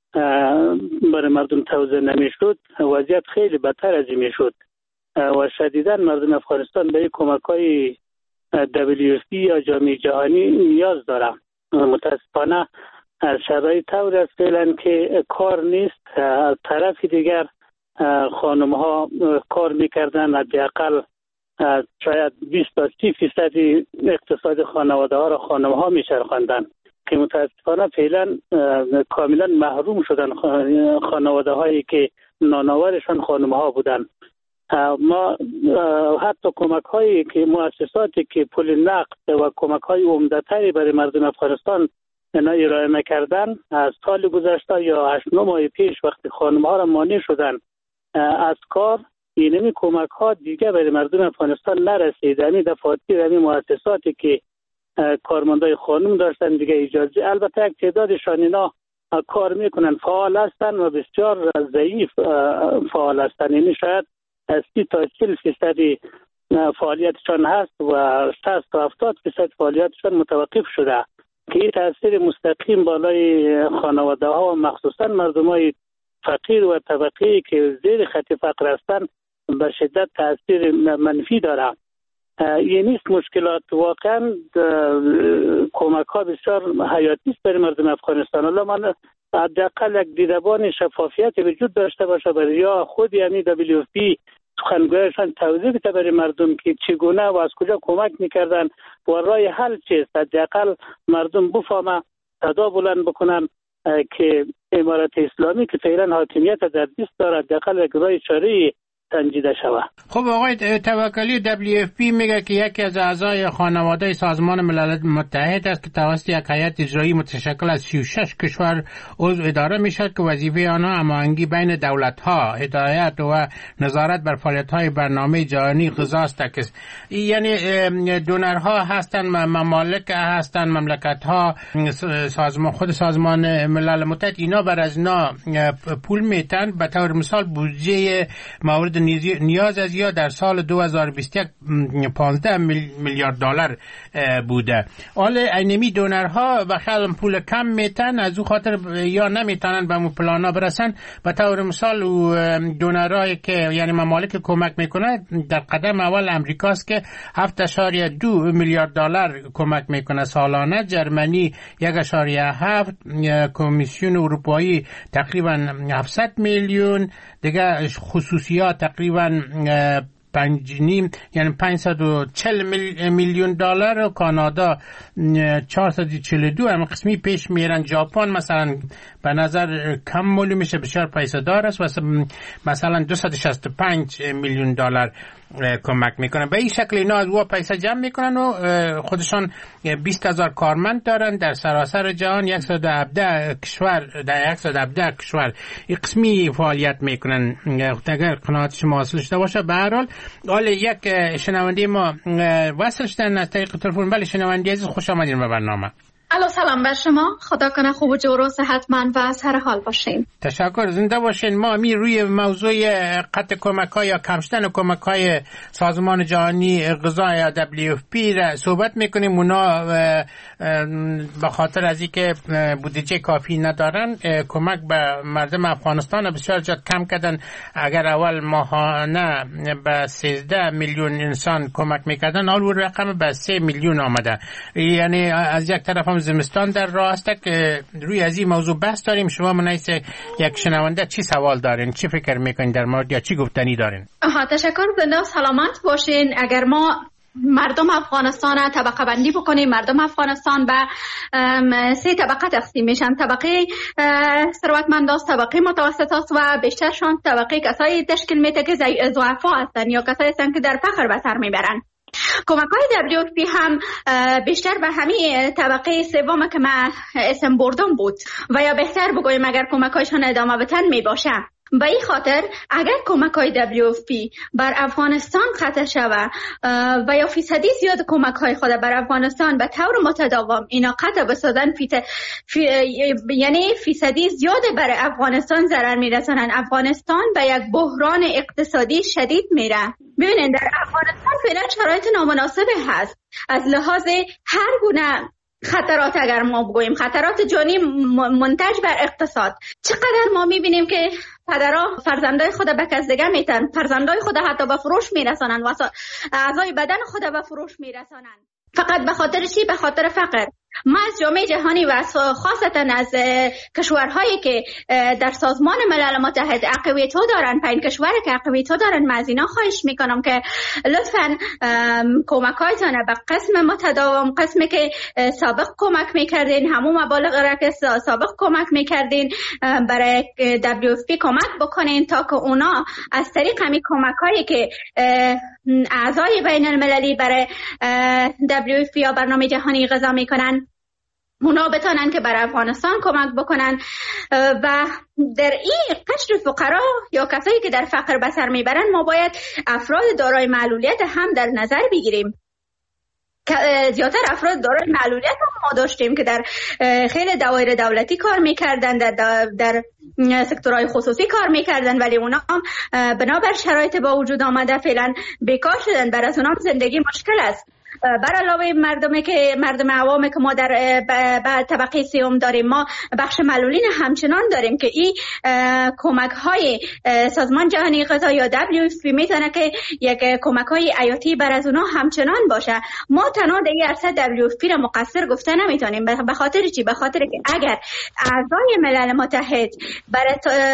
برای مردم توزیع نمی شد، وضعیت خیلی بدتر از این می شد و شدیداً مردم افغانستان به این کمک های دبلیو اف پی یا جامعه جهانی نیاز داره. متاسفانه شرایط طور است فعلا که کار نیست. از طرف دیگر خانم ها کار میکردن، حداقل شاید بیست تا سی فیصد اقتصاد خانواده ها را خانم ها میچرخاندن که متاسفانه فعلا کاملا محروم شدن خانواده هایی که نانآورشان خانم ها بودن. ما حتی کمک هایی که مؤسساتی که پول نقد و کمک های عمده‌تری برای مردم افغانستان اینا ارائه میکردن، از سال گذشته یا هشت نه ماه پیش وقتی خانم ها را مانع شدن از کار، اینمی کمک ها دیگه برای مردم افغانستان نرسید. همین دفاتر همین مؤسساتی که کارمندای خانم داشتن دیگه اجازه، البته یک تعدادشان اینا کار میکنن، فعال هستن و بسیار ضعیف فعال هستن، یعنی شاید سی تا چهل فیصد فعالیتشان هست و شصت تا هفتاد فیصد فعالیتشان متوقف شده که این تاثیر مستقیم بالای خانواده ها و مخصوصا مردم های فقیر و طبقی که زیر خط فقر هستند به شدت تاثیر منفی داره. این نیست مشکلات، واقعا کمک ها بسیار حیاتی است برای مردم افغانستان. حالا من حداقل یک دیدبان شفافیت وجود داشته باشه برای یا خود یعنی دبلیو اف پی سخنگویشان توضیح بده برای مردم که چگونه و از کجا کمک میکردن و راه حل چیست. حداقل مردم بفهمه، صدا بلند بکنن که امارت اسلامی که فعلا حاکمیت در دست داره حداقل یک راه چاره‌ای تنجیده شود. خب آقای توکلی، دبلیو اف پی میگه که یکی از اعضای خانواده سازمان ملل متحد است که توسط یک هیئت اجرایی متشکل از سی و شش کشور عضو اداره میشد که وظیفه آنها هماهنگی بین دولت‌ها، هدایت و نظارت بر فعالیت‌های برنامه جهانی غذا است. یعنی دونرها هستند، ممالک هستند، مملکت‌ها، سازمان خود سازمان ملل متحد، اینا بر از اینا پول میتن. به طور مثال بودجه مورد نیاز از یا در سال دو هزار و بیست و یک پانزده میلیارد دلار بوده. حالا اینمی دونرها بخیال پول کم میتن، از او خاطر یا نمیتونن به اون پلانا برسن. به طور مثال دونرهایی که یعنی ممالک کمک میکنه در قدم اول امریکاست که هفت اشاریه دو میلیارد دلار کمک میکنه سالانه، جرمنی یک اشاریه هفت، کمیسیون اروپایی تقریبا هفتصد میلیون، دیگه خصوصیات تقریبا پنج نیم یعنی پانصد و چهل میلیون دلار و کانادا چهارصد و چهل و دو. هم قسمی پیش میرن. ژاپن مثلا به نظر کم معلوم میشه، بسیار پیسه دار است و مثلا دویست و شصت و پنج میلیون دلار کمک میکنن. به این شکل اینا از او پیسه جمع میکنن و خودشان بیست هزار کارمند دارن در سراسر جهان. صد و هفده کشور در صد و هفده کشور این قسمی فعالیت میکنن. اگر قناعت شما حاصل شده باشه. به هر حال حالا یک شنونده ما وصل شدن از طریق تلفن. بله شنونده عزیز، خوش آمدین به برنامه. الو، سلام بر شما. خدا کنه خوب و جور و صحتمند و سر حال باشین. تشکر، زنده باشین. ما می روی موضوع قطع کمک‌های یا کم شدن کمک‌های سازمان جهانی غذا یا دبلیو اف پی را صحبت میکنیم. اونا به خاطر از اینکه بودجه کافی ندارن کمک به مردم افغانستان بسیار زیاد کم کردن. اگر اول ماهانه به سیزده میلیون انسان کمک میکردن، حالا رقم به سه میلیون آمده. یعنی از یک طرف زمستان در راه است که روی از این موضوع بحث داریم. شما منیس یک شنونده چی سوال دارین؟ چی فکر میکنین در مورد یا چی گفتنی دارین؟ آها، تشکر. زنده و سلامت باشین. اگر ما مردم افغانستان طبقه بندی بکنیم، مردم افغانستان به سه طبقه تقسیم میشن. طبقه ثروتمند است، طبقه متوسط است و بیشترشان طبقه کسایی تشکیل میده که ضعفا هستند یا کسایی هستند که در فقر به سر میبرن. کمک های دبلیو اف پی هم بیشتر به همین طبقه سوم که من اسم بردم بود و یا بهتر بگویم اگر کمک هایشان ادامه بدن می باشه. به این خاطر اگر کمک های دبلیو اف پی بر افغانستان قطع شود و یا فیصدی زیاد کمک های خود بر افغانستان به طور متداوم اینا قطع بسازن فی... فی... یعنی فیصدی زیاد بر افغانستان ضرر میرسانن. افغانستان به یک بحران اقتصادی شدید میره. ببینید در افغانستان فعلا شرایط نامناسبی هست از لحاظ هر گونه خطرات. اگر ما بگوییم خطرات جانی منتج بر اقتصاد، چقدر ما میبینیم که پدرها فرزندای خود به کس دیگه میتن، فرزندای خود حتی به فروش میرسانن و اعضای بدن خود به فروش میرسانن، فقط به خاطر چی؟ به خاطر فقر. ما از جامعه جهانی و خاصتا از کشورهایی که در سازمان ملل متحد اقویتو دارن، پایین کشور که اقویتو دارن، من از اینا خواهش میکنم که لطفاً کمک هایتان به قسم متداوم، قسمی که سابق کمک میکردین، همون مبالغ را که سابق کمک میکردین برای دبلیو اف پی کمک بکنین تا که اونا از طریق همین کمک هایی که اعضای بین المللی برای دبلیو اف پی یا برنامه جهانی غذا میکنن اونا بتانن که برای افغانستان کمک بکنن. و در این قشر فقرا یا کسایی که در فقر به سر میبرن ما باید افراد دارای معلولیت هم در نظر بگیریم. زیادتر افراد دارای معلولیت هم ما داشتیم که در خیلی دوایر دولتی کار میکردن، در در سکتورهای خصوصی کار میکردن، ولی اونا هم بنابر شرایط با وجود آمده فعلا بیکار شدن. برای اونا زندگی مشکل است. بر علاوه مردمی که مردم عوامی که ما در طبقه سیوم داریم، ما بخش معلولین همچنان داریم که این کمک های سازمان جهانی غذا یا دبلیو اف پی میتونه که یک کمک های حیاتی بر از اونها همچنان باشه. ما تنها در این عرصه دبلیو اف پی را مقصر گفته نمیتونیم. به خاطر چی؟ به خاطر که اگر اعضای ملل متحد برای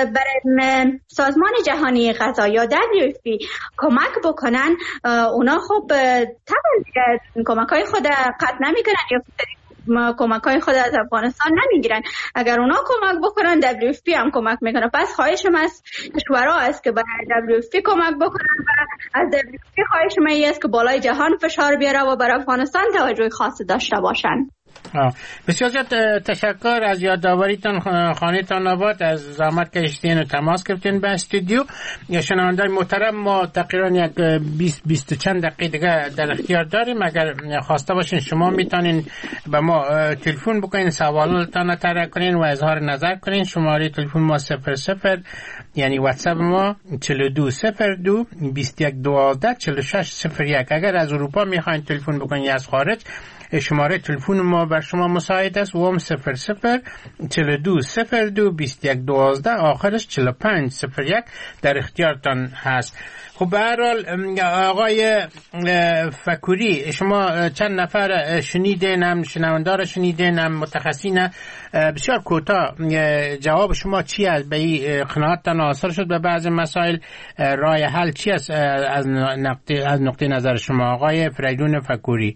برای سازمان جهانی غذا یا دبلیو اف پی کمک بکنن، اونا خب طبعا کمک های خود قطع نمی کنن یا کمک های خود از افغانستان نمیگیرن. اگر اونا کمک بکنن دبلیو اف پی هم کمک میکنه. پس خواهشم از کشورها است که برای دبلیو اف پی کمک بکنن و از دبلیو اف پی خواهشم است که بالای جهان فشار بیاره و برای افغانستان توجه خاص داشته باشن. بسیار زیاد تشکر از یادآوریتان. خانه‌تان آباد، از زحمت کشیدین و تماس گرفتین به استودیو. شنوندگان محترم، ما تقریبا یک بیست بیست چند دقیقه دیگه در اختیار داریم. اگر خواسته باشین شما میتونین به ما تلفن بکنین، سوالاتتان رو طرح کنین و اظهار نظر کنین. شماره تلفن ما صفر صفر یعنی واتساپ ما چهل و دو صفر دو بیست و یک دوازده چهل و شش صفر یک. اگر از اروپا میخواین تلفن بکنین یا از خارج، شماره تلفن ما بر شما مساعد است. و هم صفر صفر چهل و دو صفر دو بیست و یک دوازده آخرش چهل و پنج صفر یک در اختیارتان هست. خب به هر حال آقای فکوری، شما چند نفر شنیدین، هم شنوندار شنیدین، هم متخصصین. بسیار کوتاه جواب شما چی است؟ به این قناعتتان حاصل شد به بعض مسائل؟ راه حل چی است از نقطه از نقطه نظر شما آقای فریدون فکوری؟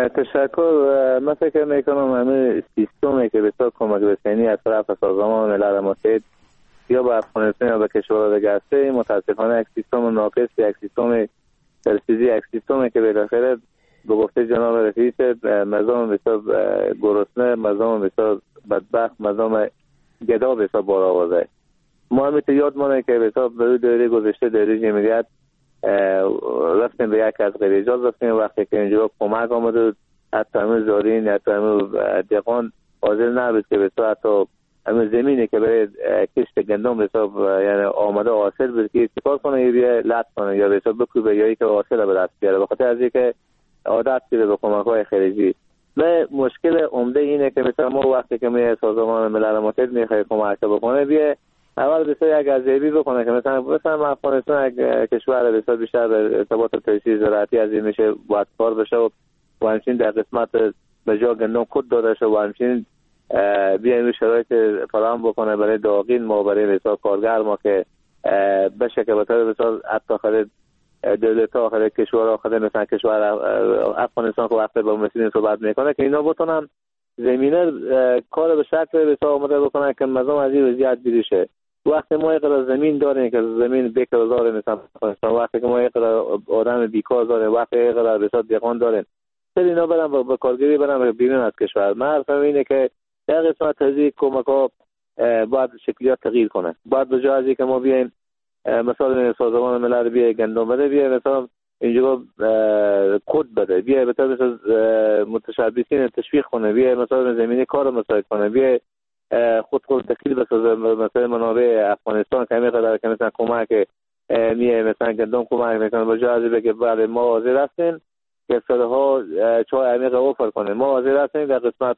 تشکر. من فکر میکنم همه سیستمی که بسیار کمک رسانی از طرف سازمان ملل متحد یا به افغانستان یا به کشورهای دیگه است، متاسفانه یک سیستم ناقص، یک سیستم ترسیزی، یک سیستمی که بالاخره به گفته جناب رئیس مردم بسیار گرسنه، مردم بسیار بدبخت، مردم گدا بسیار بار آورده. ما هم یاد مانه که بسیار به دوره گذشته دوره جمهوریت رفتیم به یک از غیر اجاز رفتیم. وقتی که اینجا کمک آمده حتی همه زارین حتی همه دقان حاضر نبود که بسیار حتی همه زمینی که برای کشت گندم بسیار یعنی آمده حاصل بود که چیکار کنه یا بیا لط کنه یا بسیار بکوبه یا ای که حاصل به دست بیاره. بخاطر از اینکه عادت شده به کمک های خارجی. و مشکل عمده اینه که مثلا ما وقتی که می سازمان ملل متحد میخواد کمک بکنه بیا اول بسیار یک ارزیابی بکنه که مثلا مثلا افغانستان یک کشور بسیار بیشتر به ارتباط تجهیزی زراعتی از این میشه باید کار بشه و همچنین در قسمت به جا گندم کد داده شه و همچنین بیایم شرایط فراهم بکنه برای داغین ما، برای بسیار کارگر ما که بشه که بطور بسیار حتی خرید دولت ها خرید کشور ها خرید مثلا کشور افغانستان که وقتی با مسئولین صحبت میکنه که اینا بتونن زمینه کار به شکل بسیار آماده بکنه که مردم از این وضعیت بیرون شه. وقتی ما اینقدر زمین داریم که زمین بیکار داریم مثلا افغانستان، وقتی که ما اینقدر آدم بیکار داریم، وقتی اینقدر بسیار دهقان داریم، سر اینا برن با کارگری برن بیرون از کشور. من حرفم اینه که در قسمت تزیق کمک ها باید شکلیات تغییر کنه. باید به جای از اینکه ما بیایم مثلا سازمان ملل بیای گندم بده، بیای مثلا اینجا کد بده، بیای به طور متشبثین تشویق کنه، بیای مثلا زمینه کار مساعد کنه، بیای خود خود تکلیف بسازه مثلا منابع افغانستان که میقدر که مثلا کمک میه مثلا گندم کمک میکنه، به جای از بگه بله ما حاضر هستیم که صدها چای عمیق اوفر کنه، ما حاضر هستیم در قسمت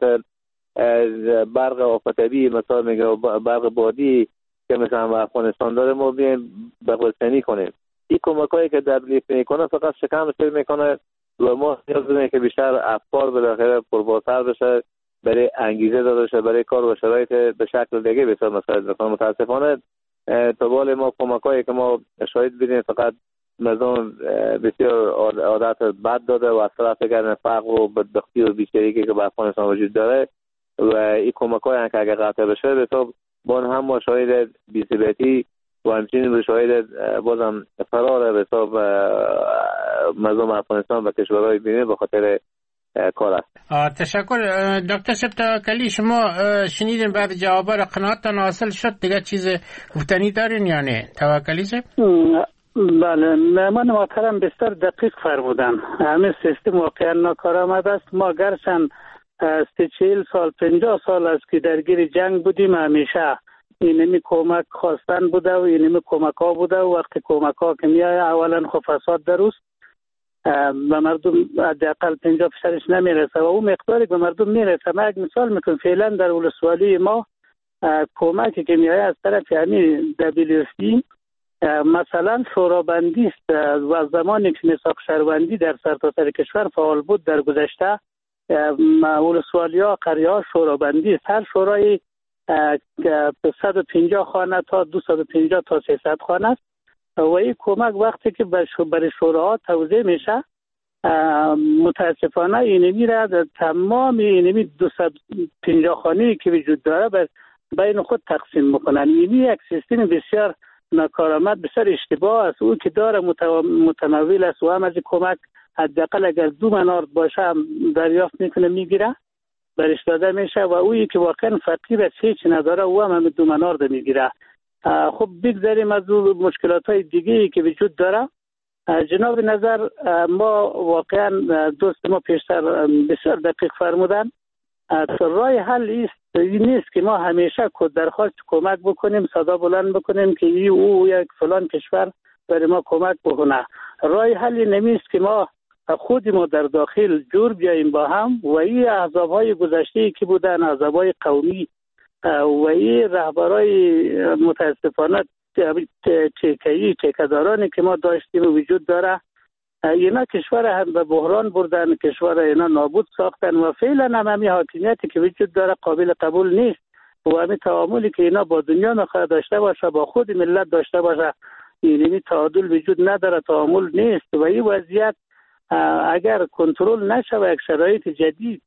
برق آفتابی مثلا میگه برق بادی که مثلا افغانستان داره ما بیایم بغل‌سنی کنیم. این کمکایی که دبلیف میکنه فقط شکم سیر میکنه و ما نیاز داریم که بیشتر افکار بالاخره پربارتر بشه، برای انگیزه داده شه، برای کار و شرایط به شکل دیگه بسیار مساعد میکنه. متاسفانه طوال ما کمکایی که ما شاید ببینیم فقط مردم بسیار عادت بد داده و از طرف دیگر فقر و بدبختی و بیچارگی که به افغانستان وجود داره و این کمکایی هم که اگر قطع بشه به تو بان هم ما شاید بی‌ثباتی و همچنین به شاید بازم فرار به حساب مردم افغانستان و کشورهای بینه به خاطر کار است. تشکر دکتر سبتا کلی. شما شنیدین بعد جوابا را قناعتتان حاصل شد؟ دیگه چیز گفتنی دارین یا نه توکلی صاحب؟ بله مهمان محترم بسیار دقیق فرمودن. همه سیستم واقعا ناکارآمد است. ما گرچند سی چهل سال پنجاه سال است که درگیر جنگ بودیم، همیشه اینمی کمک خواستن بوده و اینمی کمک ها بوده و وقتی کمک ها که میای اولا خب فساد دروست و مردم حداقل پنجاه فیصدش نمیرسه و اون مقداری به مردم میرسه. ما یک مثال میکنم، فعلا در ولسوالی ما کمکی که میای از طرف همین دبلیوسی مثلا شورابندی است و زمانی که میثاق شهروندی در سرتاسر کشور فعال بود در گذشته ولسوالی ها قریه ها شورابندی است. هر شورای صد و پنجاه خانه تا دویست و پنجاه تا سیصد خانه است و این کمک وقتی که برای شوراها توزیع میشه متاسفانه اینمی را تمام اینمی دویست و پنجاه خانه‌ای که وجود داره بین خود تقسیم میکنن. اینمی یک سیستم بسیار ناکارآمد، بسیار اشتباه است. او که داره متمول است و هم از کمک حداقل اگر دو منارد باشه هم دریافت میکنه میگیره برش داده میشه و اویی که واقعا فقیر است هیچ نداره او هم همه دو منارد میگیره. خب بگذاریم از اون مشکلات های دیگه که وجود داره. جناب نظر ما واقعا دوست ما پیشتر بسیار دقیق فرمودن. رای حل است این نیست که ما همیشه درخواست کمک بکنیم، صدا بلند بکنیم که ای او یک فلان کشور برای ما کمک بکنه. رای حل نمیست که ما خود ما در داخل جور بیاییم با هم و این احزاب‌های گذشته که بودن، احزاب‌های قومی و این رهبرای متاسفانه تکیه‌ای تکدارانی که ما داشتیم وجود داره، اینا کشور هم به بحران بردن، کشور اینا نابود ساختن و فعلا هم همین حاکمیتی که وجود داره قابل قبول نیست و همین تعاملی که اینا با دنیا میخواد داشته باشه با خود ملت داشته باشه اینمی تعادل وجود نداره، تعامل نیست و این وضعیت اگر کنترل نشه و یک شرایط جدید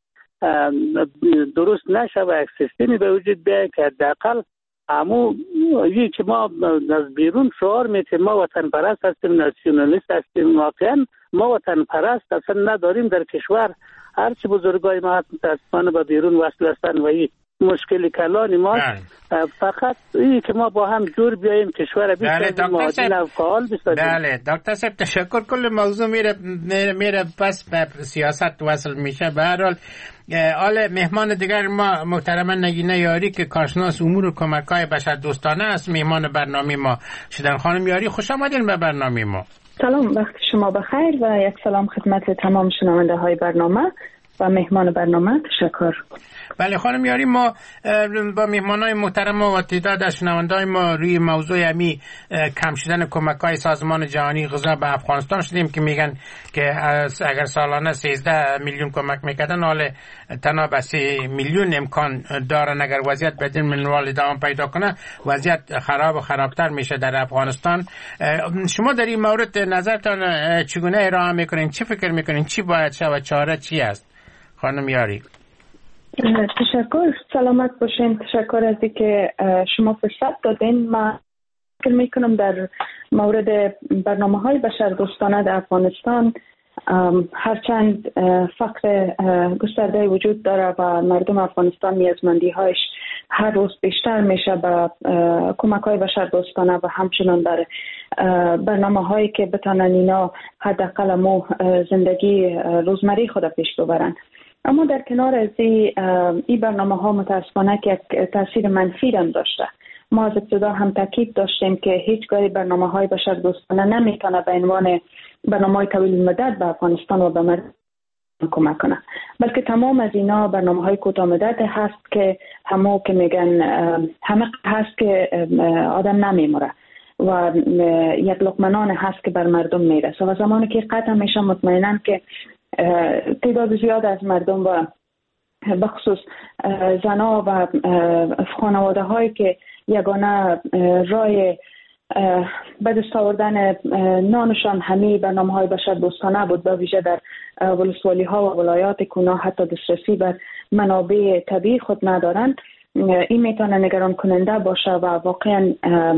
درست نشه و یک سیستمی به وجود بیاید که حداقل همو یی که ما از بیرون شعار میتیم ما وطن پرست هستیم، ناسیونالیست هستیم، واقعا ما وطن پرست اصلا نداریم در کشور. هرچی بزرگای ما متاسفانه به بیرون وصل هستن و این مشکل کلان ما فقط این که ما با هم جور بیاییم کشور بیشتر معادل و فعال بسازیم. بله دکتر صاحب تشکر. کل موضوع میره میره, میره پس به سیاست وصل میشه. به هر حال آل مهمان دیگر ما محترم نگینه یاری که کارشناس امور کمک‌های بشردوستانه است مهمان برنامه ما شدن. خانم یاری خوش آمدین به برنامه ما. سلام، وقت شما بخیر و یک سلام خدمت تمام شنونده های برنامه و مهمان برنامه. تشکر. بله خانم یاری، ما با مهمانای محترم و تعداد از شنونده‌های ما روی موضوع امی کم شدن کمک‌های سازمان جهانی غذا به افغانستان شدیم که میگن که اگر سالانه سیزده میلیون کمک میکردن حال تنها به سه میلیون امکان دارن. اگر وضعیت بدین منوال ادامه پیدا کنه وضعیت خراب و خرابتر میشه در افغانستان. شما در این مورد نظرتان چگونه ارائه میکنین؟ چی فکر میکنین؟ چی باید شود؟ چاره چی است؟ خانم یاری. تشکر، سلامت باشین. تشکر از اینکه شما فرصت دادین. من فکر میکنم در مورد برنامه های بشردوستانه در افغانستان هرچند فقر گسترده وجود داره و مردم افغانستان نیازمندی هایش هر روز بیشتر میشه به کمک های بشردوستانه و همچنان در برنامه هایی که بتانن اینا حداقل مو زندگی روزمره خود پیش ببرن. اما در کنار از این برنامه ها متاسفانه که یک تاثیر منفی هم داشته. ما از ابتدا هم تاکید داشتیم که هیچگاه برنامه های بشردوستانه نمیتونه به عنوان برنامه های طویل مدت به افغانستان و به مردم کمک کنه، بلکه تمام از اینا برنامه های کوتاه مدت هست که همو که میگن همه هست که آدم نمیموره و یک لقمه هست که بر مردم میرسه و زمانی که قطع میشه مطمئنم که تعداد زیاد از مردم و بخصوص زنا و خانواده هایی که یگانه رای به دست آوردن نانشان همه برنامه های بشردوستانه بود، به ویژه در ولسوالی ها و ولایات کونا حتی دسترسی بر منابع طبیعی خود ندارند. این میتونه نگران کننده باشه و واقعا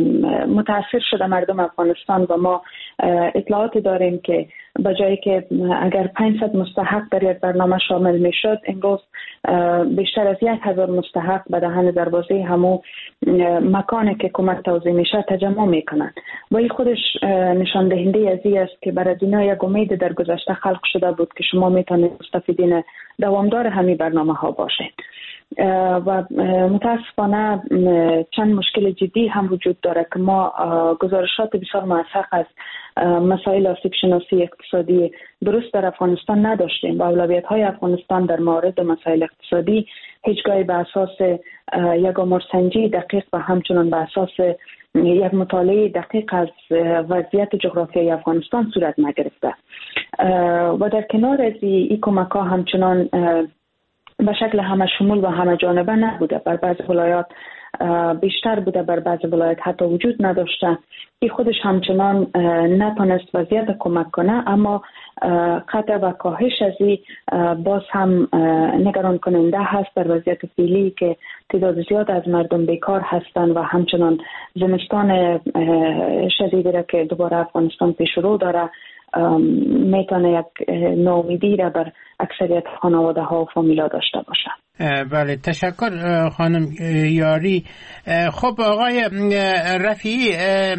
متاثر شده مردم افغانستان و ما اطلاعات داریم که به جایی که اگر پانصد مستحق در یک برنامه شامل میشد، امروز بیشتر از یک هزار مستحق به دهن دروازه همو مکانی که کمک توزیع میشه تجمع میکنند و این خودش نشان دهنده از این است که برای دنیا یک امید در گذشته خلق شده بود که شما میتونید مستفیدین دوامدار همین برنامه ها باشید و متاسفانه چند مشکل جدی هم وجود داره که ما گزارشات بسیار موثق از مسائل آسیب شناسی اقتصادی درست در افغانستان نداشتیم و اولویت های افغانستان در مورد مسائل اقتصادی هیچگاه به اساس یک آمارسنجی دقیق و همچنان به اساس یک مطالعه دقیق از وضعیت جغرافیایی افغانستان صورت نگرفته و در کنار از این کمک ها همچنان به شکل همه شمول و همه جانبه نبوده. بر بعض ولایات بیشتر بوده، بر بعض ولایات حتی وجود نداشته. این خودش همچنان نتونست وضعیت کمک کنه، اما قطع و کاهش از این باز هم نگران کننده هست در وضعیت فعلی که تعداد زیاد از مردم بیکار هستند و همچنان زمستان شدیدی را که دوباره افغانستان پیش رو داره میتونه یک ناامیدی را بر اکثریت خانواده ها و فامیلا داشته باشه. بله، تشکر خانم یاری. خب آقای رفیعی،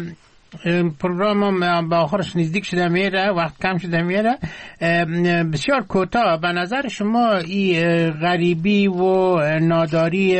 پروگرام به آخرش نزدیک شده میره، وقت کم شده میره. بسیار کوتاه، به نظر شما این غریبی و ناداری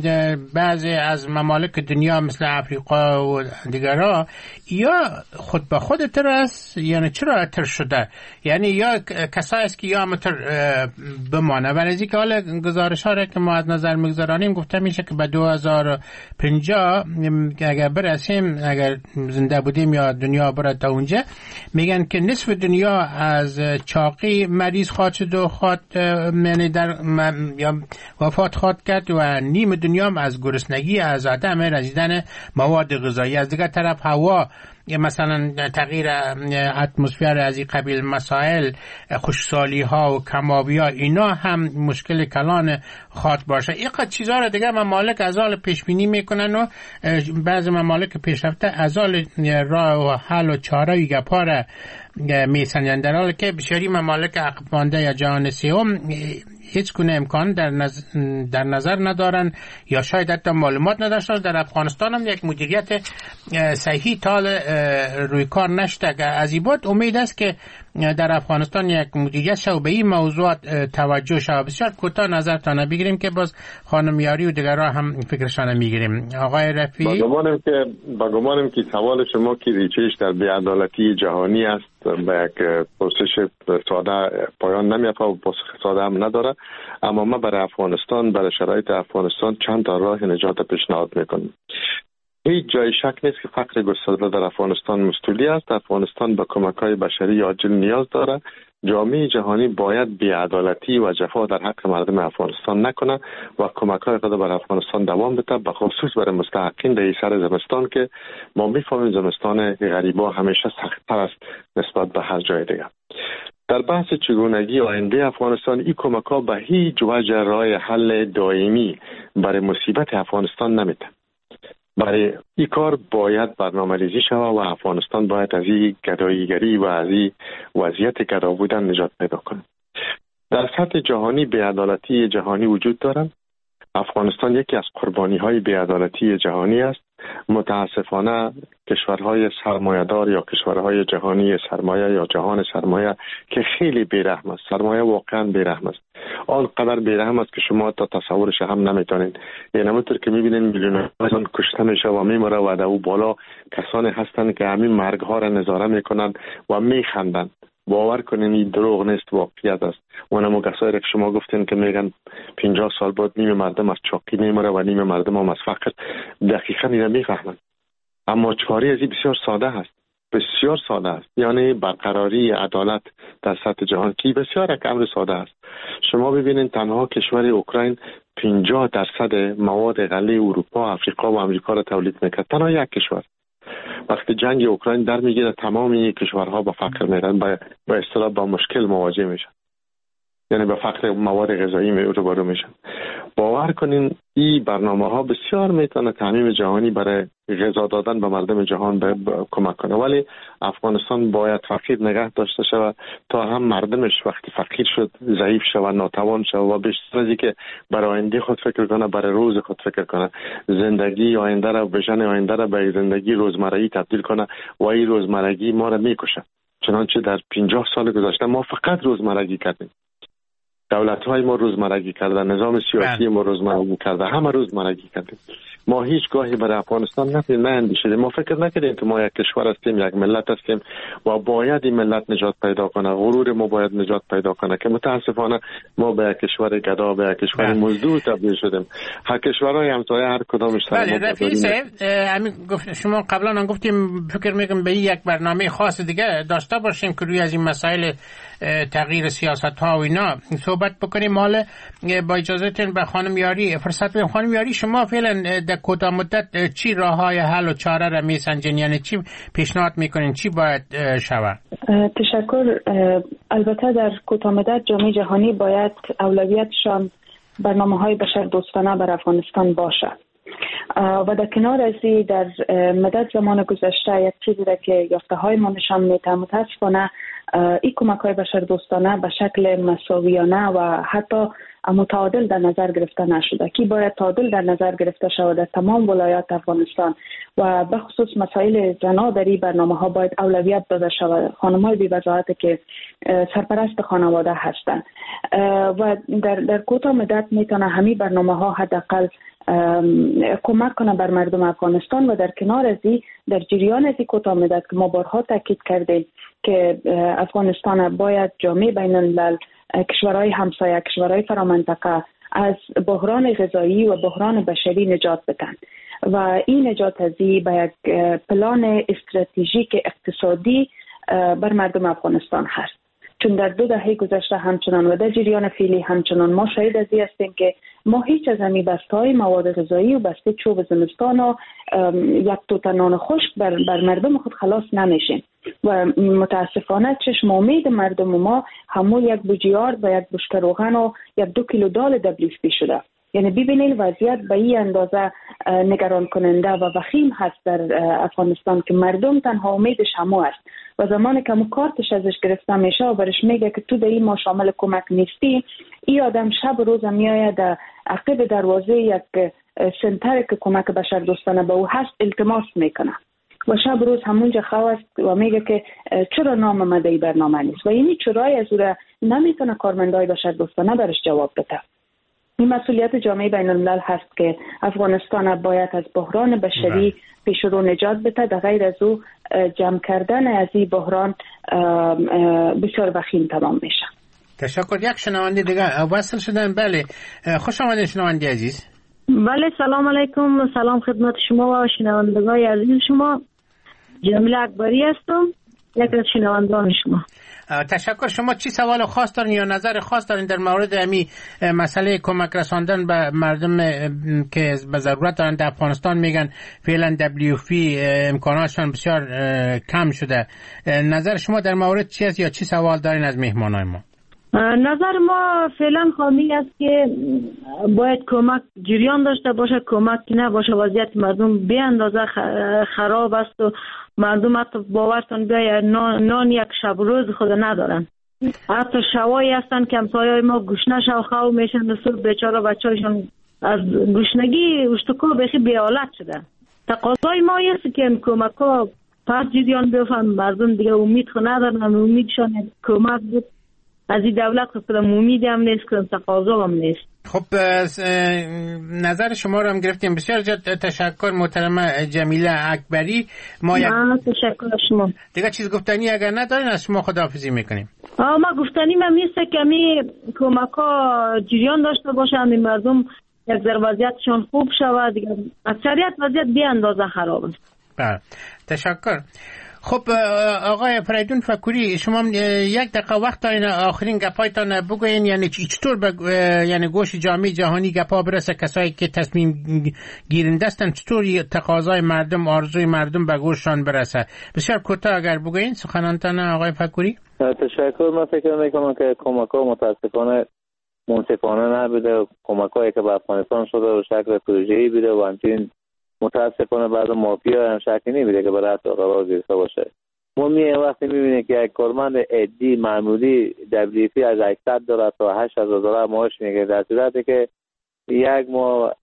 بعضی از ممالک دنیا مثل افریقا و دیگرها یا خود به خود تر است، یعنی چرا تر شده؟ یعنی یا کسایی است که یا متر بمانه. و از اینکه حالا گزارش ها را که ما از نظر میگذارانیم گفته میشه که به دو هزار و پنجاه اگر برسیم، اگر زنده بودیم یا دنیا برد تا اونجا، میگن که نصف دنیا از چاقی مریض خواهد شد و خواهد یعنی در یا وفات خواهد کرد و نیم دنیا هم از گرسنگی، از عدم رسیدن مواد غذایی. از دیگر طرف هوا، مثلا تغییر اتمسفر، از این قبیل مسائل، خشکسالی ها و کمابی ها، اینا هم مشکل کلان خواهد باشه. این قد چیزها را دیگه ممالک از حال پیش بینی میکنن و بعض ممالک پیشرفته از حال راه و حل و چاره و گپا را میسنجن، در حالی که بسیاری ممالک عقب مانده یا جهان سوم هیچ گونه امکان در نظر, در نظر ندارن یا شاید حتی معلومات نداشتن. در افغانستان هم یک مدیریت صحیحی تا روی کار نشده. از این بود امید است که در افغانستان یک مدیریت شو به این موضوعات توجه شود. بسیار کوتاه نظرتان بگیریم که باز خانم یاری و دیگرها هم فکرشان میگیریم. آقای رفیعی، با گمانم که با گمانم که سوال شما که ریچش در بی‌عدالتی جهانی است به یک پرسش ساده پایان نمیافته و پاسخ ساده هم نداره. اما ما برای افغانستان، برای شرایط افغانستان چند تا راه نجات پیشنهاد میکنیم. هیچ جای شک نیست که فقر گسترده در افغانستان مستولی است. افغانستان به کمک‌های بشری عاجل نیاز داره. جامعه جهانی باید بی‌عدالتی و جفا در حق مردم افغانستان نکنه و کمک‌های خود بر افغانستان دوام بده، به خصوص برای مستحقین در سر زمستان که ما می‌فهمیم زمستان غریبا همیشه سخت‌تر است نسبت به هر جای دیگه. در بحث چگونگی آینده افغانستان، این کمک‌ها به هیچ وجه راه حل دائمی برای مصیبت افغانستان نمیده. برای این کار باید برنامه‌ریزی شود و افغانستان باید از این گداییگری و از این وضعیت گدا بودن نجات پیدا کنه. در سطح جهانی بی‌عدالتی جهانی وجود دارد. افغانستان یکی از قربانی‌های بی‌عدالتی جهانی است. متاسفانه کشورهای سرمایه‌دار یا کشورهای جهانی سرمایه یا جهان سرمایه که خیلی بی‌رحم است، سرمایه واقعا بی‌رحم است، آنقدر بی‌رحم است که شما تا تصورش هم نمیتونید. یعنی همونطور که می‌بینید میلیون‌ها انسان کشته میشه و میمیره و در او بالا کسانی هستند که همین مرگ‌ها را نظاره میکنند و میخندند. باور کنین این دروغ نیست، واقعیت است. اونم کسایی که شما گفتین که میگن پنجاه سال بعد نیم مردم از چاقی میمره و نیم مردم هم از فقر، دقیقاً اینو میفهمن. اما چاره ازی بسیار ساده است، بسیار ساده است. یعنی برقراری عدالت در سطح جهان که بسیار یک امر ساده است. شما ببینین تنها کشور اوکراین پنجاه درصد مواد غله اروپا، آفریقا و آمریکا را تولید میکرد. تنها یک کشور. وقتی جنگ اوکراین در میگیره تمامی کشورها با فقر میرن، با با اصطلاح با مشکل مواجه میشن، یعنی با فقر مواد غذایی روبرو میشن. باور کنین این برنامه ها بسیار میتونه تعمیم جهانی برای غذا دادن به مردم جهان به کمک کنه، ولی افغانستان باید فقیر نگه داشته شود تا هم مردمش وقتی فقیر شد ضعیف شود، ناتوان شود و بیشتر از اینکه برای آینده خود فکر کنه، برای روز خود فکر کنه، زندگی آینده را، ویژن آینده را به زندگی روزمرگی تبدیل کنه و این روزمرگی ما را میکشه. چنانچه در پنجاه سال گذشته ما فقط روزمرگی کردیم. دولت‌های ما روزمرگی کردن، نظام سیاسی ما روزمرگی کرده، همه روزمرگی کردیم. ما هیچ گاهی برای افغانستان نتیم ناندیشیدیم. ما فکر نکردیم که ما یک کشور هستیم، یک ملت هستیم و باید این ملت نجات پیدا کنه، غرور ما باید نجات پیدا کنه، که متاسفانه ما به یک کشور گدا، به یک کشور مزدور تبدیل شدیم. هر کشورهای همسایه هر کدامش سر ما. بله رفیق صاحب، همین گفت شما قبلا هم گفتیم فکر می‌کنم به یک برنامه خاص دیگه داشته باشیم که روی از این مسائل تغییر سیاست‌ها و اینا صحبت بکنیم. حالا با اجازهتون به خانم یاری فرصت بدیم. خانم یاری، شما فعلا در کوتاه مدت چی راه‌های حل و چاره را میسنجین؟ یعنی چی پیشنهاد میکنین، چی باید شود؟ تشکر. البته در کوتاه مدت جامعه جهانی باید اولویتشان برنامه‌های بشردوستانه بر افغانستان باشه و در کنار از این در مدت زمان گذشته یک چیزی را که یافته‌های ما نشان میده، متاسفانه این کمک‌های بشردوستانه به شکل مساویانه و حتی متعادل در نظر گرفته نشده که باید تعادل در نظر گرفته شود در تمام ولایات افغانستان و به خصوص مسائل زنا در این برنامه‌ها باید اولویت داده شود. خانم‌های بی‌وضاحت که سرپرست خانواده هستند و در در کوتاه مدت میتونه همین برنامه‌ها حداقل کمک کنه بر مردم افغانستان و در کنار از این در جریان از این کوتاه مدت که ما بارها تاکید کردیم که افغانستان باید جامعه بین الملل، کشورهای همسایه، کشورهای فرامنطقه از بحران غذایی و بحران بشری نجات بدن و این نجات از این به یک پلان استراتژیک اقتصادی بر مردم افغانستان هست. چون در دو دهه گذشته همچنان و در جریان فعلی همچنان ما شاهد از این هستیم که ما هیچ از همی بسته‌های مواد غذایی و بسته چوب زمستان و یک توته نان خشک بر, بر مردم خود خلاص نمیشیم و متاسفانه چشم امید مردم ما همون یک بوجیار و یک بشکه روغن و یک دو کیلو دال دبلیو اف پی شده. یعنی ببینید وضعیت به این اندازه نگران کننده و وخیم هست در افغانستان که مردم تنها امیدش همو است و زمانی که مو کارتش ازش گرفته میشه و برش میگه که تو در این ما شامل کمک نیستی، این آدم شب و روز میآید در عقب دروازه یک سنتر که کمک بشردوستانه به او هست التماس میکنه و شب روز همونجا خواست و میگه که چرا نام آمده ای برنامه نیست و اینی چرای از او را نمیتونه کارمندای بشردوستانه برش جواب بده. این مسئولیت جامعه بین الملل هست که افغانستان باید از بحران بشری پیش رو نجات بده. در غیر از او جمع کردن از این بحران بسیار وخیم تمام میشه. تشکر. یک شنونده دیگه وصل شدن. بله خوش آمدین شنونده عزیز. بله سلام علیکم، سلام خدمت شما و شنوندگان عزیز شما. جمیل اکبری هستم، یک از شنوندگان شما. تشکر. شما چی سوال خاص دارین یا نظر خاص دارین در مورد امی مسئله کمک رساندن به مردم که به ضرورت دارن در افغانستان؟ میگن فعلا دبلیو اف پی امکاناتشون بسیار کم شده. نظر شما در مورد چی است یا چی سوال دارین از مهمانای ما؟ نظر ما فعلا خامی است که باید کمک جریان داشته باشه، کمک نباشه وضعیت مردم به اندازه خراب است و مردم حتی باورتون بیاید نان, نان یک شب روز خود ندارن. حتی شوایی هستن که همسایه‌های ما گشنه شو خو میشن و صبح بیچاره بچه‌هاشون از گشنگی اشتکا بخی بیالت شده. تقاضای ما است که کمک ها پس جریان بیفتن، مردم دیگه امید خو ندارن، امیدشان کمک بود. از این دولت خودم امید هم نیست که تقاضا هم نیست. خب نظر شما رو هم گرفتیم. بسیار تشکر محترم جمیله اکبری. ما یک... تشکر شما. دیگه چیز گفتنی اگر ندارین از شما خداحافظی میکنیم. آه ما گفتنی من میسته که می کمک ها جریان داشته باشه، همین مردم یک ذره وضعیتشان خوب شود. دیگه اکثریت وضعیت بی اندازه خراب است. بله تشکر. خب آقای فریدون فکوری، شما یک دقیقه وقت دارین آخرین گپایتان بگوین، یعنی چطور بگ... یعنی گوش جامعه جهانی گپا برسه، کسایی که تصمیم گیرنده هستن چطور تقاضای مردم، آرزوی مردم به گوششان برسه؟ بسیار کوتاه اگر بگوین سخنانتان آقای فکوری. تشکر. من فکر میکنم که کمک‌ها متاسفانه منصفانه نبوده. کمک‌هایی که به افغانستان شده و شکل پروژه‌ای بوده و همچنین متاسفانه بعد مافیا هم شکی نمیده که برای قرار گرفته باشه. ما می وقتی میبینیم که یک کارمند عادی معمولی دبلیو پی از هشتصد دلار تا هشت هزار دلار معاش میگیره، در صورتی که یک ماه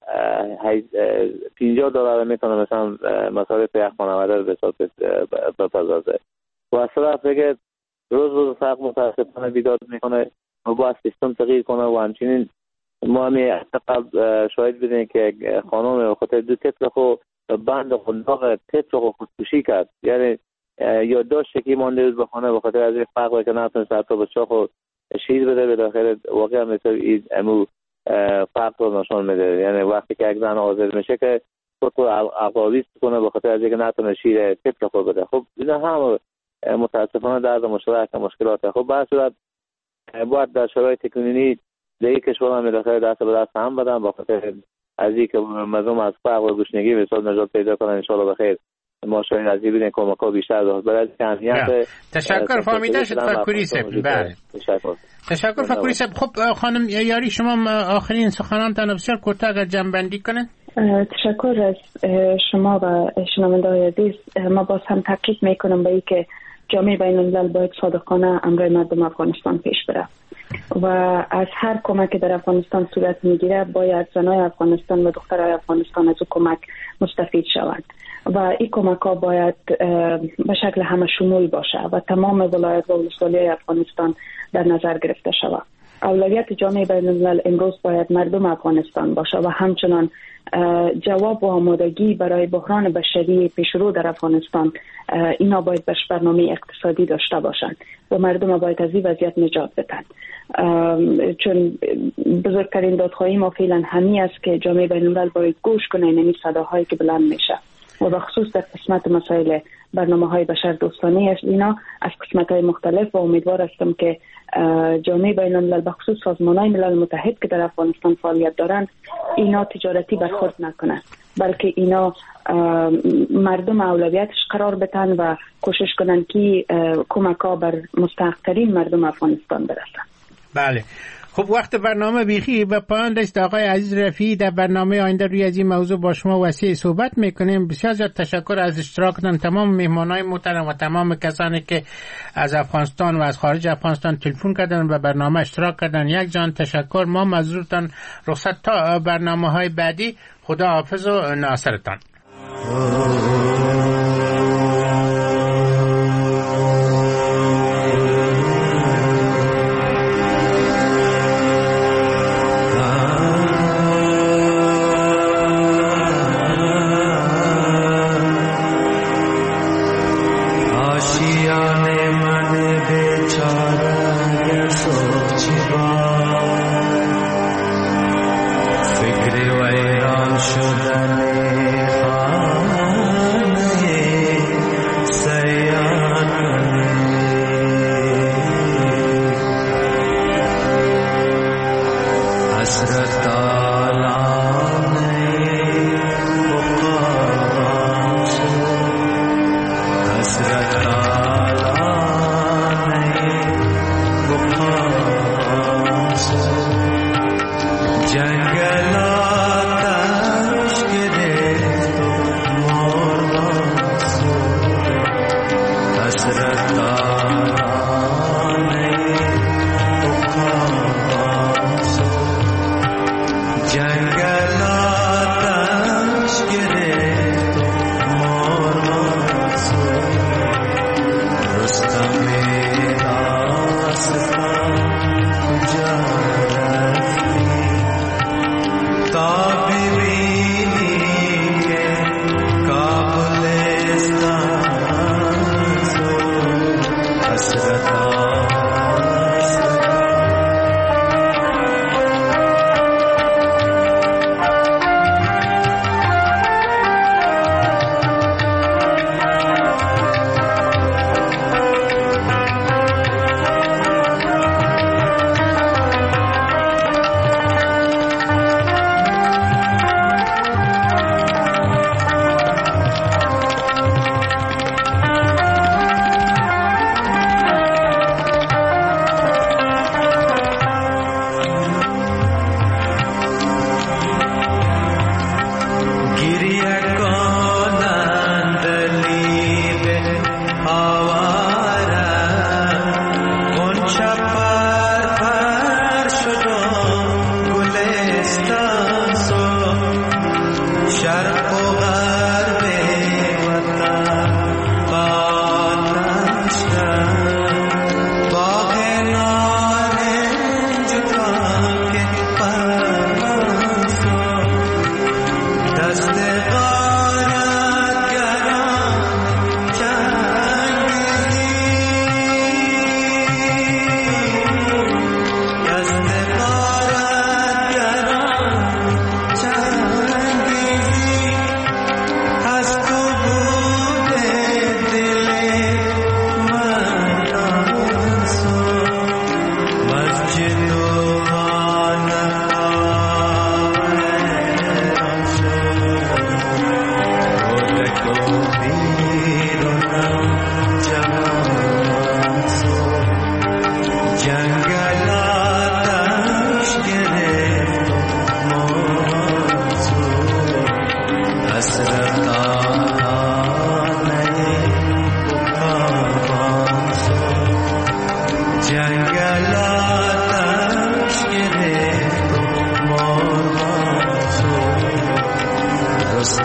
پنجاه دلار میتونه مثلا مصارف یک خانواده رو به حساب بپردازه. و اصلا فکر روز روز فرق متاسفانه بیداد میکنه و باید سیستم تغییر کنه. و همچنین ما همی قبل شاهد بدیم که خانم خاطر دو طفل خو بند خنداق طفل خو خودکشی کرد، یعنی یادداشت که مانده بود بخونه به خاطر از این فقر که نتونست حتی بچه خو شیر بده. به داخل واقعا مثل این امو فقر رو نشان میده. یعنی وقتی که یک زن آزاد میشه که خود رو عقالیست کنه به خاطر از اینکه نتونه شیر طفل خو بده. خب اینا هم متاسفانه درد مشترک مشکلات. خب به صورت باید در شرایط کنونی در یک کشور هم داخل دست به دست هم بدن با خاطر از این که مردم از فقر و گشنگی به صورت نجات پیدا کنن. ان شاء الله بخیر. ما شاید از این ببینیم کمک‌ها بیشتر داشت برای اهمیت. تشکر فهمیده شد فکوری صاحب. بله تشکر. تشکر فکوری صاحب. خب خانم یاری شما آخرین سخنانتان بسیار کوتاه اگر جمع‌بندی کنن. تشکر از شما و شنونده‌های عزیز. ما باز هم تاکید میکنم به اینکه جامعه بین‌الملل باید صادقانه امر مردم افغانستان پیش بره و از هر کمک در افغانستان صورت میگیره باید زنای افغانستان و دخترای افغانستان از او کمک مستفید شوند و این کمک ها باید به شکل همه شمول باشه و تمام ولایت و ولسوالی افغانستان در نظر گرفته شود. اولویت جامعه بین‌الملل امروز باید مردم افغانستان باشه و همچنان جواب و آمادگی برای بحران بشری پیشرو در افغانستان اینا باید بهش برنامه اقتصادی داشته باشند و مردم باید از این وضعیت نجات بدن. چون بزرگترین دادخواهی ما فعلا همین است که جامعه بین‌الملل باید گوش کنه این صداهایی که بلند میشه و به خصوص در قسمت مسائل برنامه‌های بشر دوستانه است اینا از قسمت‌های مختلف و امیدوار هستم که جامعه بین‌الملل به خصوص سازمان‌های ملل متحد که در افغانستان فعالیت دارند اینا تجارتی برخورد نکنند بلکه اینا مردم اولویتش قرار بدن و کوشش کنند که کمک‌ها بر مستحق‌ترین مردم افغانستان برسن. بله خب وقت برنامه بیخی به پایان رسید. آقای عزیز رفیعی در برنامه آینده روی از این موضوع با شما وسیع صحبت میکنیم. بسیار زیاد تشکر از اشتراکتان تمام مهمانای محترم و تمام کسانی که از افغانستان و از خارج افغانستان تلفن کردن و برنامه اشتراک کردن. یک جان تشکر. ما مزورتان رخصت تا برنامه های بعدی. خدا حافظ و ناصرتان. जंगलात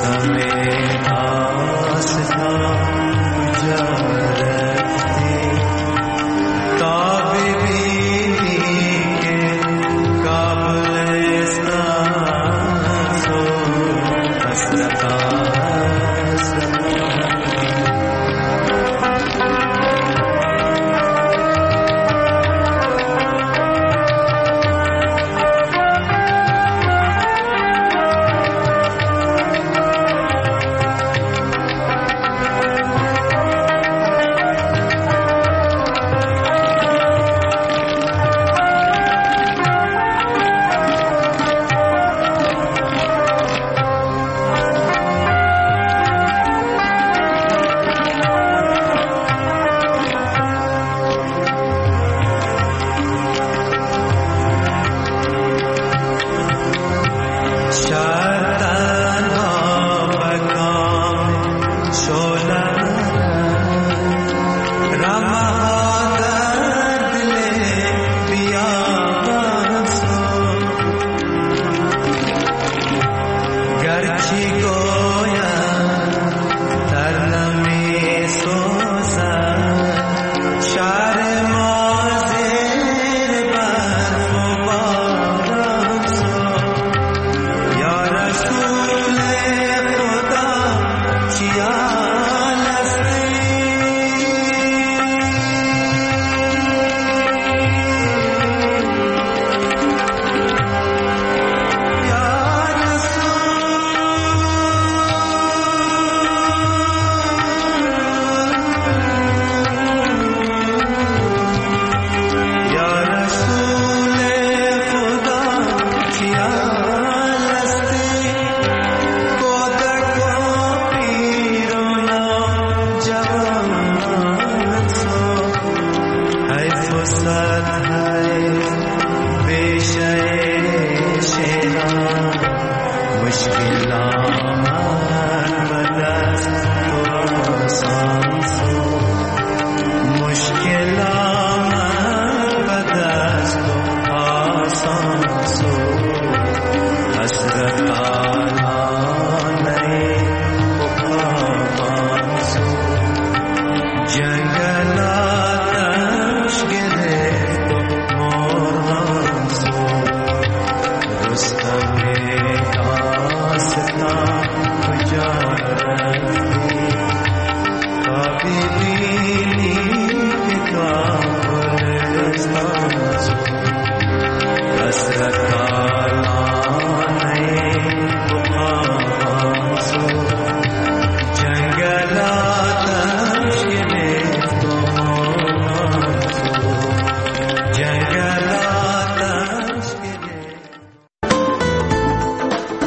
मुश्किल